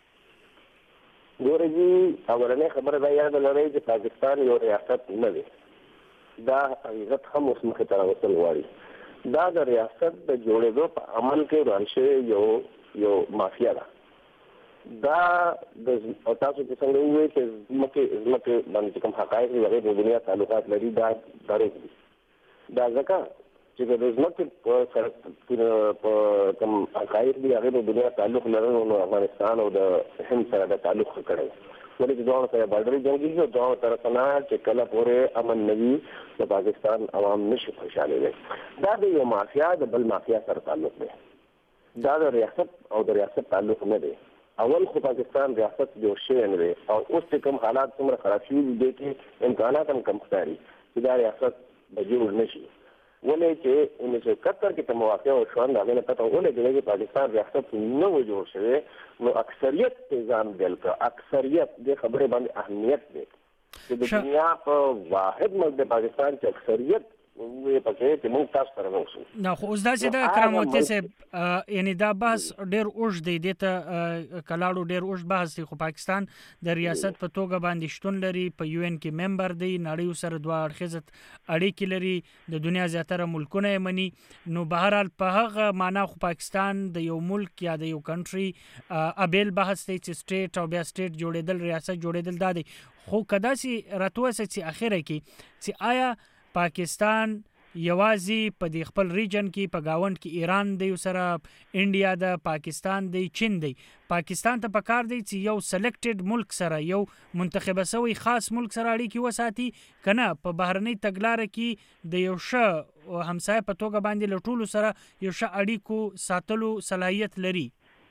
ګوره جي اولنۍ خبره دا یاد لرئ چې پاکستان یو ریاست نه دی دا حقیقت هم اوس مخې ته راوستل غواړي دا د ریاست د جوړېدو په عمل کې روان شوی یو یو مافیا ده دا د تاسو چې څنګه ووایئ چې ځمکې ځمکې باندې چې کوم حقایق دي هغې په بنیاد تعلقات لري دا دروغ دي دا ځکه چې د ځمکې په سره په کوم حقایق دي هغې په بنیاد تعلق لرل نو افغانستان او د هند سره د تعلق ښه کړی ولې چې دواړو سره بارډري جنګېږي او دواړو طرفه نه چې کله پورې امن نه وي د پاکستان عوام نشي خوشحالېدی دا د یو مافیا د بل مافیا سره تعلق دی دا د ریاست او د ریاست تعلق نه دی اول خو پاکستان ریاست جوړ شوی نه دی او اوس چې کوم حالات څومره خراب شوي دي کې امکانات هم کم ښکاري چې دا ریاست به جوړ نه شي. ولې چې انیس سو اکہتر کې ته مواقع وشوه د هغې نه پته ولګېده چې پاکستان ریاست نه و جوړ شوی نو اکثریت ته ځان بیل کړه. اکثریت دې خبرې باندې اهمیت دی چې د دنیا په واحد ملک د پاکستان چې اکثریت وې پکې چې موږ تاسو سره اوسو. نو خو اوس داسې ده اکرم وتې صاحب یعنی دا بحث ډېر اوږد دی دې ته کلاړو ډېر اوږد بحث دی خو پاکستان د ریاست په توګه باندې شتون لري په یو ان کې ممبر دی نړۍ سره دوه اړخیزه اړیکې لري د دنیا زیاتره ملکونه یې مني نو بهرحال په هغه معنا خو پاکستان د یو ملک یا د یو کنټري ابیل بحث دی چې سټیټ او بیا سټیټ جوړېدل ریاست جوړېدل دا دی خو کداسې راتوسه چې اخره کې چې آیا پاکستان یوازې په دې خپل ریجن کې په گاوند کې ایران دی سره انډیا د پاکستان دی چین دی پاکستان ته پکار دی چې یو سلیکټډ ملک سره یو منتخبه شوی خاص ملک سره اړیکې وساتي کنه په بهرنۍ تګلارې کې د یو ښه همسایه په توګه باندې له ټولو سره یو ښه اړیکو ساتلو صلاحیت لري.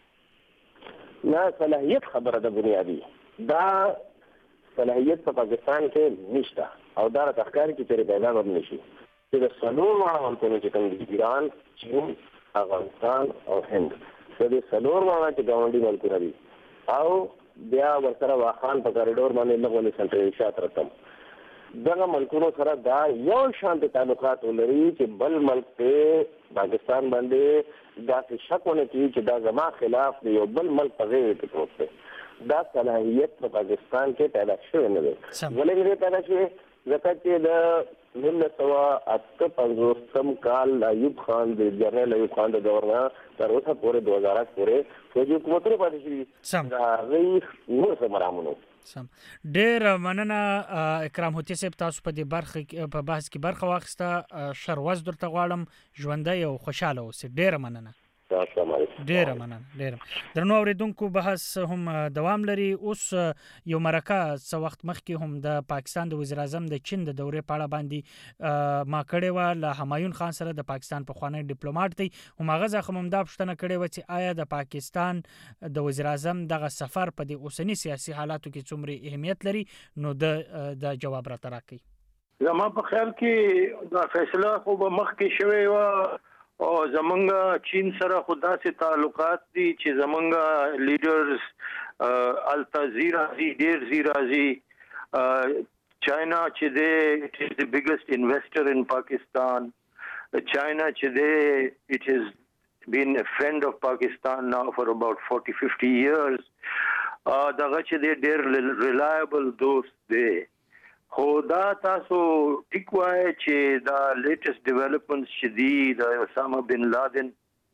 نه صلاحیت خبره ده بنیادی دا صلاحیت په پاکستان کې نشته او دا راته ښکاري چې ترې پیدا به نشي چې د څلور واړه ملکونو چې کوم دي ایران چین افغانستان او هند د دې څلور واړه چې ګاونډي ملکونه دي او بیا ورسره واخان په کاریډور باندې لږ سنټرل ایشیا ته راځم دغه ملکونو سره دا یو شان تعلقات ولري چې بل ملک ته پاکستان باندې داسې شک ونه کوي چې دا زما خلاف دی یو بل ملک په غیر کې پروت دی. دا صلاحیت په پاکستان کې پیدا شوی نه دی. ولې دې پیدا شوی ځکه چې د نولس سوه اته پنځوسم کال ایوب خان د جنرال ایوب خان د دور نه تر اوسه پورې دوه هزار پورې فوجي حکومتونه پاتې شوي د هغې نور څه مرامونو. سم ډېر مننه اکرام هوتي صاحب تاسو په دې برخه په بحث کې برخه واخیسته شروز درته غواړم ژوندی او خوشحاله اوسئ. ډېره مننه. ډیره مننه ډیره درنو اوریدونکو بحث هم دوام لري. اوس یو مرکه څه وخت مخکې هم د پاکستان د وزیر اعظم د چین د دورې په اړه باندې ما کړې وه له همایون خان سره د پاکستان پخوانی ډیپلوماټ دی هماغه ځکه هم دا پوښتنه کړې وه چې آیا د پاکستان د وزیر اعظم دغه سفر په دې اوسني سیاسي حالاتو کې څومره اهمیت لري نو د د جواب راته راکړي. زما په خیال کې دا فیصله خو به مخکې شوې وه او زمونږ چین سره خدا سي تعلقات دي چې زمونږ لیډرز التزی راځي ډیر زی راځي چاینا چې دی it is the biggest investor in Pakistan. China چې دی it has been a friend of Pakistan now for about forty fifty years. دغه چې دی ډیر reliable دوست دی. خو دا تاسو ټیک وایي چې دا لیټست ډیولپمنټس چې دي د اسامه بن لادن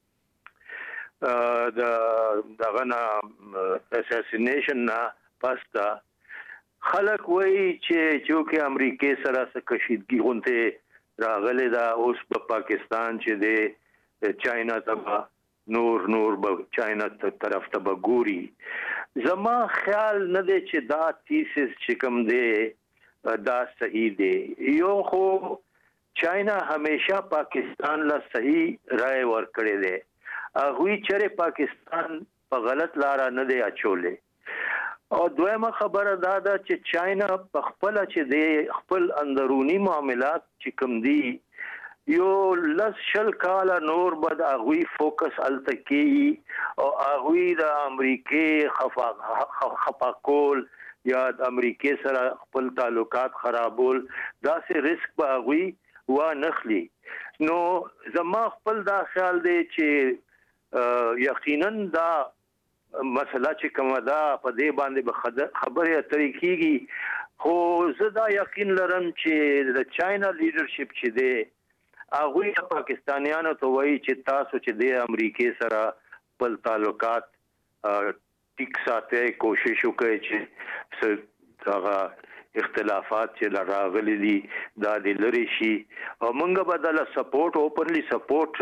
د دغه نه اساسینیشن نه پسته خلک وایي چې چې امریکای سره څه کشیدګي غونډه راغلې ده اوس په پاکستان چې دی چاینا ته نور نور به چاینا طرف ته به ګوري. زما خیال نه دی چې دا تیسس چې کوم دی دا صحیح دی. یو خو چاینا همیشه پاکستان له صحیح رائے ورکړی دی هغوی چېرې پاکستان په غلط لاره نه دی اچولی او دویمه خبره دا ده چې چاینا په خپله چې دی خپل اندروني معاملات چې کوم دي یو لس شل کاله نور به د هغوی فوکس هلته کېږي او هغوی د امریکې خفا کول یا د امریکای سره خپل تعلقات خرابول داسې ریسک به هغوی وانخلي. نو زما خپل دا خیال دی چې یقینا دا مسله چې کومه ده په دې باندې به خبرې اترې کېږي خو زه دا یقین لرم چې د چاینا لیډرشپ چې دی هغوی د پاکستانیانو ته وایي چې تاسو چې دی امریکای سره خپل تعلقات ټیک ساتي کوشش وکړي چې هغه اختلافات چې راغلي دي دا د لری شي او موږ به د سپورټ اوپنلی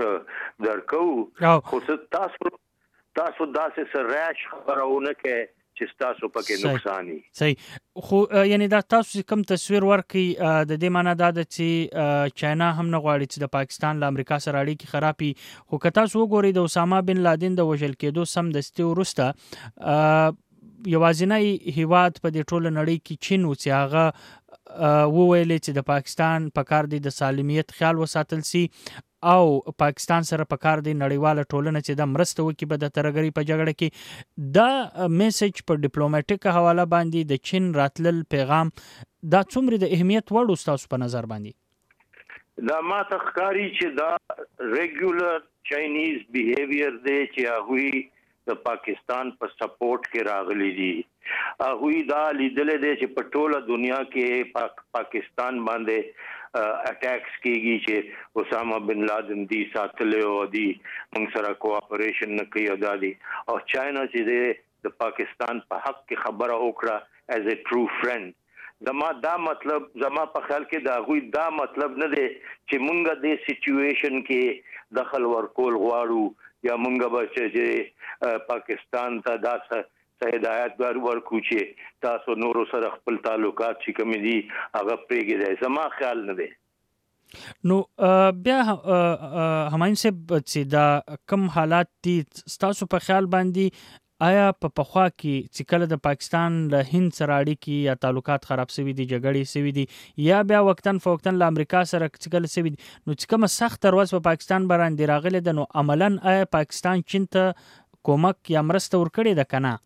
سپورټ درکو خو تاسو تاسو داسې سره راش خبرونه کې چې تاسو پکې نقصان وي. صحیح. خو یعنی دا تاسو کوم تصویر ورکي د دې معنی دا ده چې چاینا هم نه غواړي چې د پاکستان له امریکا سره اړیکې خرابي. خو که تاسو وګورئ د اسامه بن لادن د وژل کېدو سمدستي وروسته یوازینی هیواد په دې ټوله نړۍ کې چین و چې هغه وویلې چې د پاکستان په کار دی د سالمیت خیال وساتل سي او پاکستان سره په کار دی نړیواله ټولنه چې د مرسته وکړي به د ترهګرۍ په جګړه کې. دا میسج په ډیپلوماټیک حواله باندې د چین راتلل پیغام دا څومره د اهمیت وړ تاسو په نظر باندې؟ دا ما ته ښکاري چې دا ریګولر چاینیز بیهیویر دی چې هغوی د پاکستان په سپورټ کې راغلي دي. هغوی دا لیدلې دی چې په ټوله دنیا کې پاک پاکستان باندې اٹیکس کیږي چې اسامه بن لادن دی ساتلو او دی موږ سره کوآپریشن نه کوي او دا دی او چاینا چې د پاکستان په حق کې خبره وکړه ایز ا ټرو فرند. زما دا مطلب زما په خیال کې دا غوي دا مطلب نه دی چې مونږ د سچويشن کې دخل ورکول غواړو یا مونږ به چې پاکستان ته داسه هدایت ورکو چې تاسو نورو سره خپل تعلقات چې کوم دي هغه پرېږدئ. زما خیال نه دی. نو بیا همایون صاحب چې دا کم حالات دي ستاسو په خیال باندې آیا په پخوا کې چې کله د پاکستان له هند سره اړیکې یا تعلقات خراب شوي دي جګړې شوي دي یا بیا وقتاً فوقتاً له امریکا سره چې کله شوي دي نو چې کومه سخته ورځ په پاکستان باندې راغلې ده نو عملاً آیا پاکستان چین ته کومک یا مرسته ورکړې ده که نه؟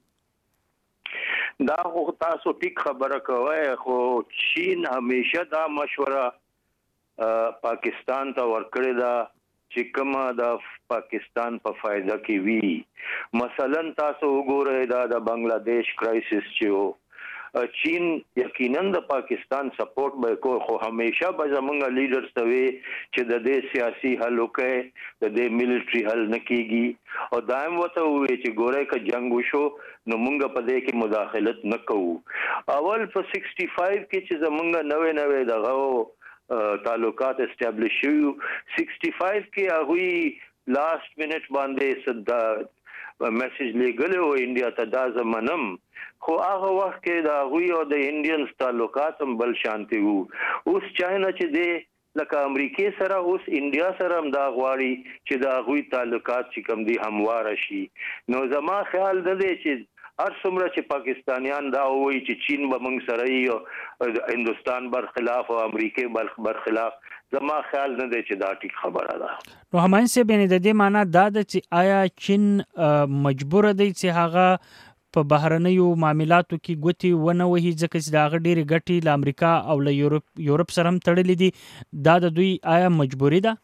دا خو تاسو ټیک خبره کوئ خو چین همیشه دا مشوره پاکستان ته ورکړې ده چې کومه د پاکستان په فایده کې وي. مثلا تاسو وګورئ دا د بنگلاديش کرایسس چې چین یقینا د پاکستان سپورټ به کو خو همیشه به زمونږ لیډرز ته وي چې د دې سیاسي حل وکړي د دې ملټري حل نه کیږي او دایم وته وي چې ګورئ که جنگ وشو نو مونږ په دې کې مداخلت نه کوو. اول په سکسټي فایو کې چې زمونږ نوې نوې دغه تعلقات اسټابلیش شو سکسټي فایو کې هغوی لاست منټ باندې صدا میسج لګلو انډیا ته دا زمنم خو هغه وخت کې دا هغوی او د انډینز تعلقات هم بل شانتي وو. اوس چاینا چې دی لکه امریکای سره اوس انډیا سره هم دا غواړي چې دا هغوی تعلقات چې کوم دي همواره شي. نو زما خیال دا دی چې هر څومره چې پاکستانیان دا وایي چې چین به موږ سره یي او هندوستان برخلاف او امریکای برخلاف زما خیال نه دی چې دا ټیک خبره ده. نو همایون صاحب یعنې د دې معنا دا ده چې آیا چین مجبوره دی چې هغه په بهرنیو معاملاتو کې ګوتې ونه وهي ځکه چې د هغه ډېرې ګټې له امریکا او له یورپ یورپ سره هم تړلې دي دا د دوی آیا مجبوري ده؟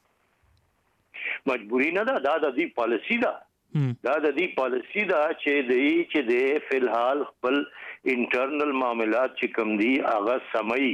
مجبوري نه ده دا د دوی پالیسي ده. دا د دې پالیسي دا چې دی چې د فلحال خپل انټرنل معاملات چې کوم دي هغه سمي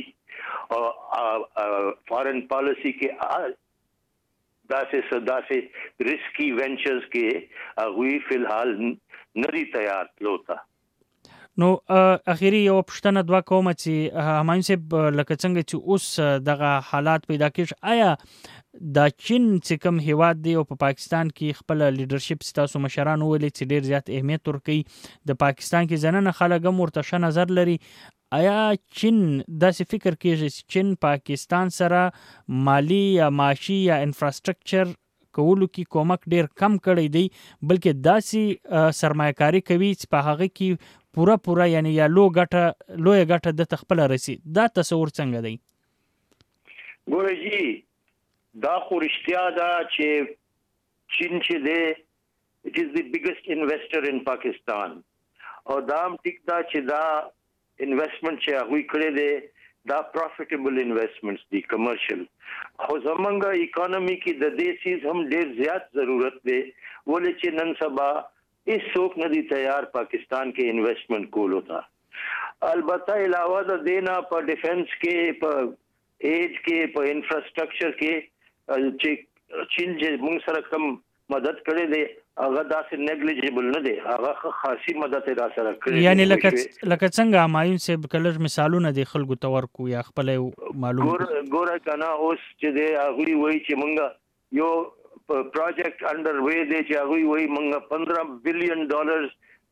او فارن پالیسي کې داسې داسې ریسکی وینچرز کې هغوی فلحال نه دي تیار تلو ته. نو اخیری یو پوښتنه دوه کوم چې همایون صاحب لکه څنګه چې اوس دغه حالات پیدا کېږي آیا دا چین چې کوم هیواد دی او په پاکستان کې خپل لیډرشپ ستاسو مشران ویلي چې ډیر زیات اهمیت ورکوي د پاکستان کې زنانه خلک هم ورته ښه نظر لري آیا چین داسې فکر کېږي چې چین پاکستان سره مالی یا معاشي یا انفراسترکچر کولو کې کومک ډیر کم کړی دی بلکې داسې سرمایه‌کاري کوي چې په هغه کې پورا پورا یعنی یا لو ګټه لوی ګټه د تخپل رسی دا تصور څنګه دی؟ ګورئ جی دا خو رښتیا ده چې چین چې دی it is the biggest investor in Pakistan او دا هم ټیک ده چې دا انویسټمنټ چې هغوی کړی دی دا پروفیټیبل انویسټمنټس دي کمرشل خو زمونږ اکانومي کې د دې چیز هم ډیر زیات ضرورت دی ولې چې نن سبا هیڅوک نه دی تیار پاکستان کې انویسټمنټ کولو ته. البته علاوه د دې نه په ډیفنس کې په ایج کې په انفراسترکچر کې چې چین چې موږ سره کوم مدد کړی دی هغه داسې نیګلیجیبل نه دی هغه خاصی مدد را سره کړی یعنی لکه لکه څنګه همایون صاحب کلر مثالونه دی خلکو ته ورکو یا خپل معلوم ګوره کنه اوس چې دی هغوی وایي چې موږ یو پروجیکټ انډر وی دی چې هغوی وایي موږ پندرہ بلین ډالرز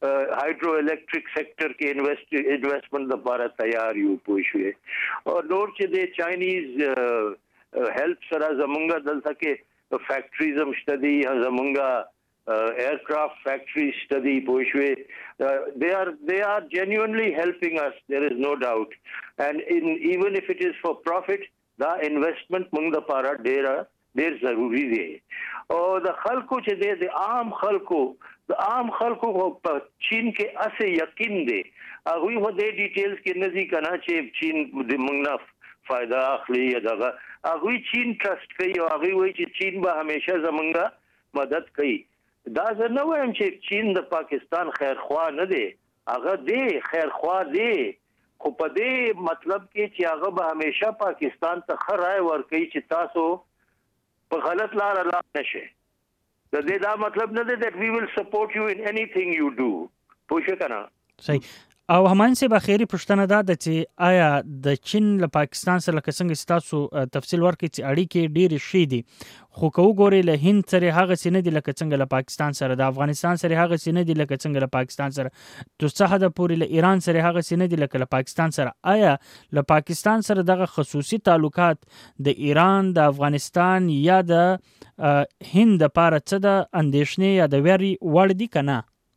هایدرو الکتریک سیکټر کې انویسټ انویسټمنٹ لپاره تیار یو پوښوي او نور چې د چاینیز هیلپ سره زمونږ دلته کې فیکټریز هم شته دي زمونږ aircraft factories study poishwe uh, they are they are genuinely helping us, there is no doubt, and in even if it is for profit the investment mung da para dera der zaruri de aur the khalko che de the aam khalko the aam khalko ko chin ke ase yakin de agui ho de details ke nazi kana che chin de mung na fayda akhli ya daga agui chin trust kai agui wai che chin ba hamesha zamanga مدد کوي دا زه نه وایم چې چین د پاکستان خیرخوا نه دی هغه دی خیرخوا دی خو په دې مطلب کې چې هغه به همیشه پاکستان ته ښه رای ورکوي چې تاسو په غلط لار لاړ نشئ د دې دا مطلب نه دی that we will support you in anything you do پوه شو که نه صحیح او هماین صاحب اخیری پوښتنه دا ده چې آیا د چین له پاکستان سره لکه څنګه ستاسو تفصیل ورکړئ چې اړیکې ډېرې ښې دي خو که وګورئ له هند سره هغسې نه دي لکه څنګه له پاکستان سره د افغانستان سره هغسې نه دي لکه څنګه له پاکستان سره تر څه حده پورې له ایران سره هغسې نه دي لکه له پاکستان سره آیا له پاکستان سره دغه خصوصي تعلقات د ایران د افغانستان یا د هند دپاره څه د اندېښنې یا د ویرې وړ دي که نه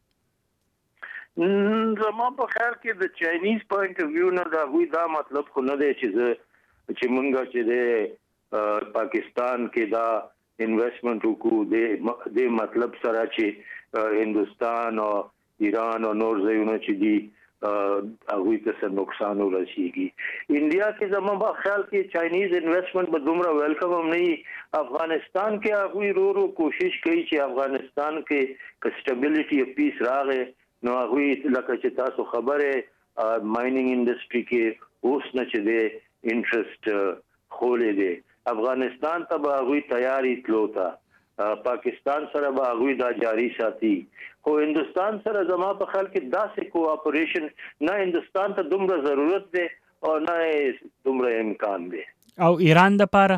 زما په خیال کې د چاینیز پوینټ اف ویو نه دا وی دا مطلب خو نه دی چې زه چې مونږ چې د پاکستان کې دا انویسټمنټ وکړو د مطلب سره چې هندوستان او ایران او نور ځایونه چې دي هغوی ته څه نقصان ورسیږي انډیا کې زما په خیال کې چاینیز انویسټمنټ به دومره ویلکم هم نه وي افغانستان کې هغوی رو رو کوشش کوي چې افغانستان کې که سټیبلټي او پیس راغی نو هغوی لکه چې تاسو خبره مایننګ انډسټري کې اوس نه چې دی انټرسټ خولې دی افغانستان ته به هغوی تیاری تلو ته پاکستان سره به هغوی دا جاری ساتي خو هندوستان سره زما په خیال کې داسې کوآپریشن نه هندوستان ته دومره ضرورت دی او نه دومره امکان دی او ایران دپاره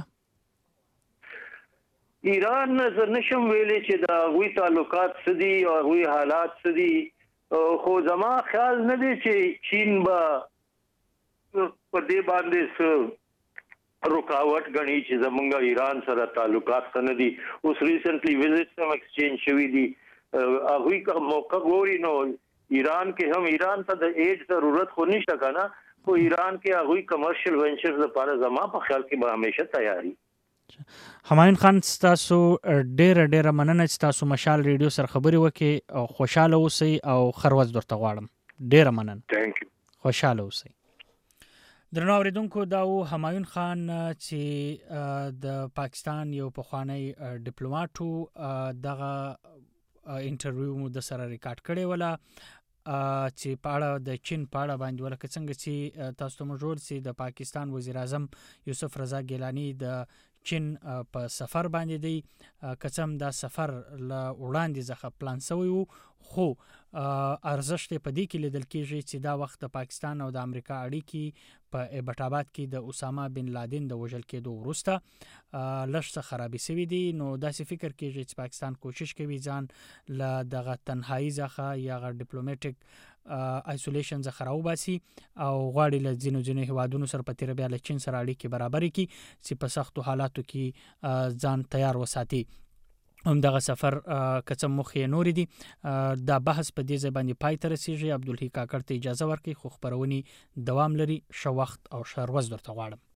ایران زه نشم ویلی چې د هغوی تعلقات څه دي او هغوی حالات څه دي خو زما خیال نه دی چې چین به په دې باندې څه رکاوټ ګڼي چې زمونږ ایران سره تعلقات ښه نه دي اوس ریسنټلی وزټس هم ایکسچینج شوي دي هغوی که موقع ګوري نو ایران کې هم ایران ته د ایډ ضرورت خو نشته که نه خو ایران کې هغوی کمرشل وینچرز لپاره زما په خیال کې به همیشه تیاری همایون خان ستاسو ډیره ډیره مننه چې تاسو مشال ریډیو سره خبرې وکړې او خوشحاله اوسئ او ښه ورځ درته غواړم ډیره مننه تھینک یو خوشحاله اوسئ درنو اورېدونکو دا و همایون خان چې د پاکستان یو پخوانی ډیپلوماټ و دغه انټرویو مو د سره ریکارډ کړې وله چې په اړه د چین په اړه باندې ولکه څنګه چې تاسو ته موږ وویل چې د پاکستان وزیر اعظم یوسف رضا ګیلاني د چین په سفر باندې دی که څه هم دا سفر له وړاندې څخه پلان شوی و خو ارزښت یې په دې کې لیدل کېږي چې دا وخت د پاکستان او د امریکا اړیکې په ایبټ آباد کې د اسامه بن لادن د وژل کېدو وروسته لږ څه خرابې شوي دي نو داسې فکر کېږي چې پاکستان کوشش کوي ځان له دغه تنهایي څخه یا هغه ډیپلوماټیک آیسولیشن څخه راوباسي او غواړي له ځینو ځینو هیوادونو سره په تېره بیا له چین سره اړیکې برابرې کړي چې په سختو حالاتو کې ځان تیار وساتي همدغه سفر که څه موخې نورې دي دا بحث په دې ځای باندې پای ته رسېږي عبدالحی کاکړ ته اجازه ورکړئ خو خپرونې دوام لري ښه وخت او ښه ورځ درته غواړم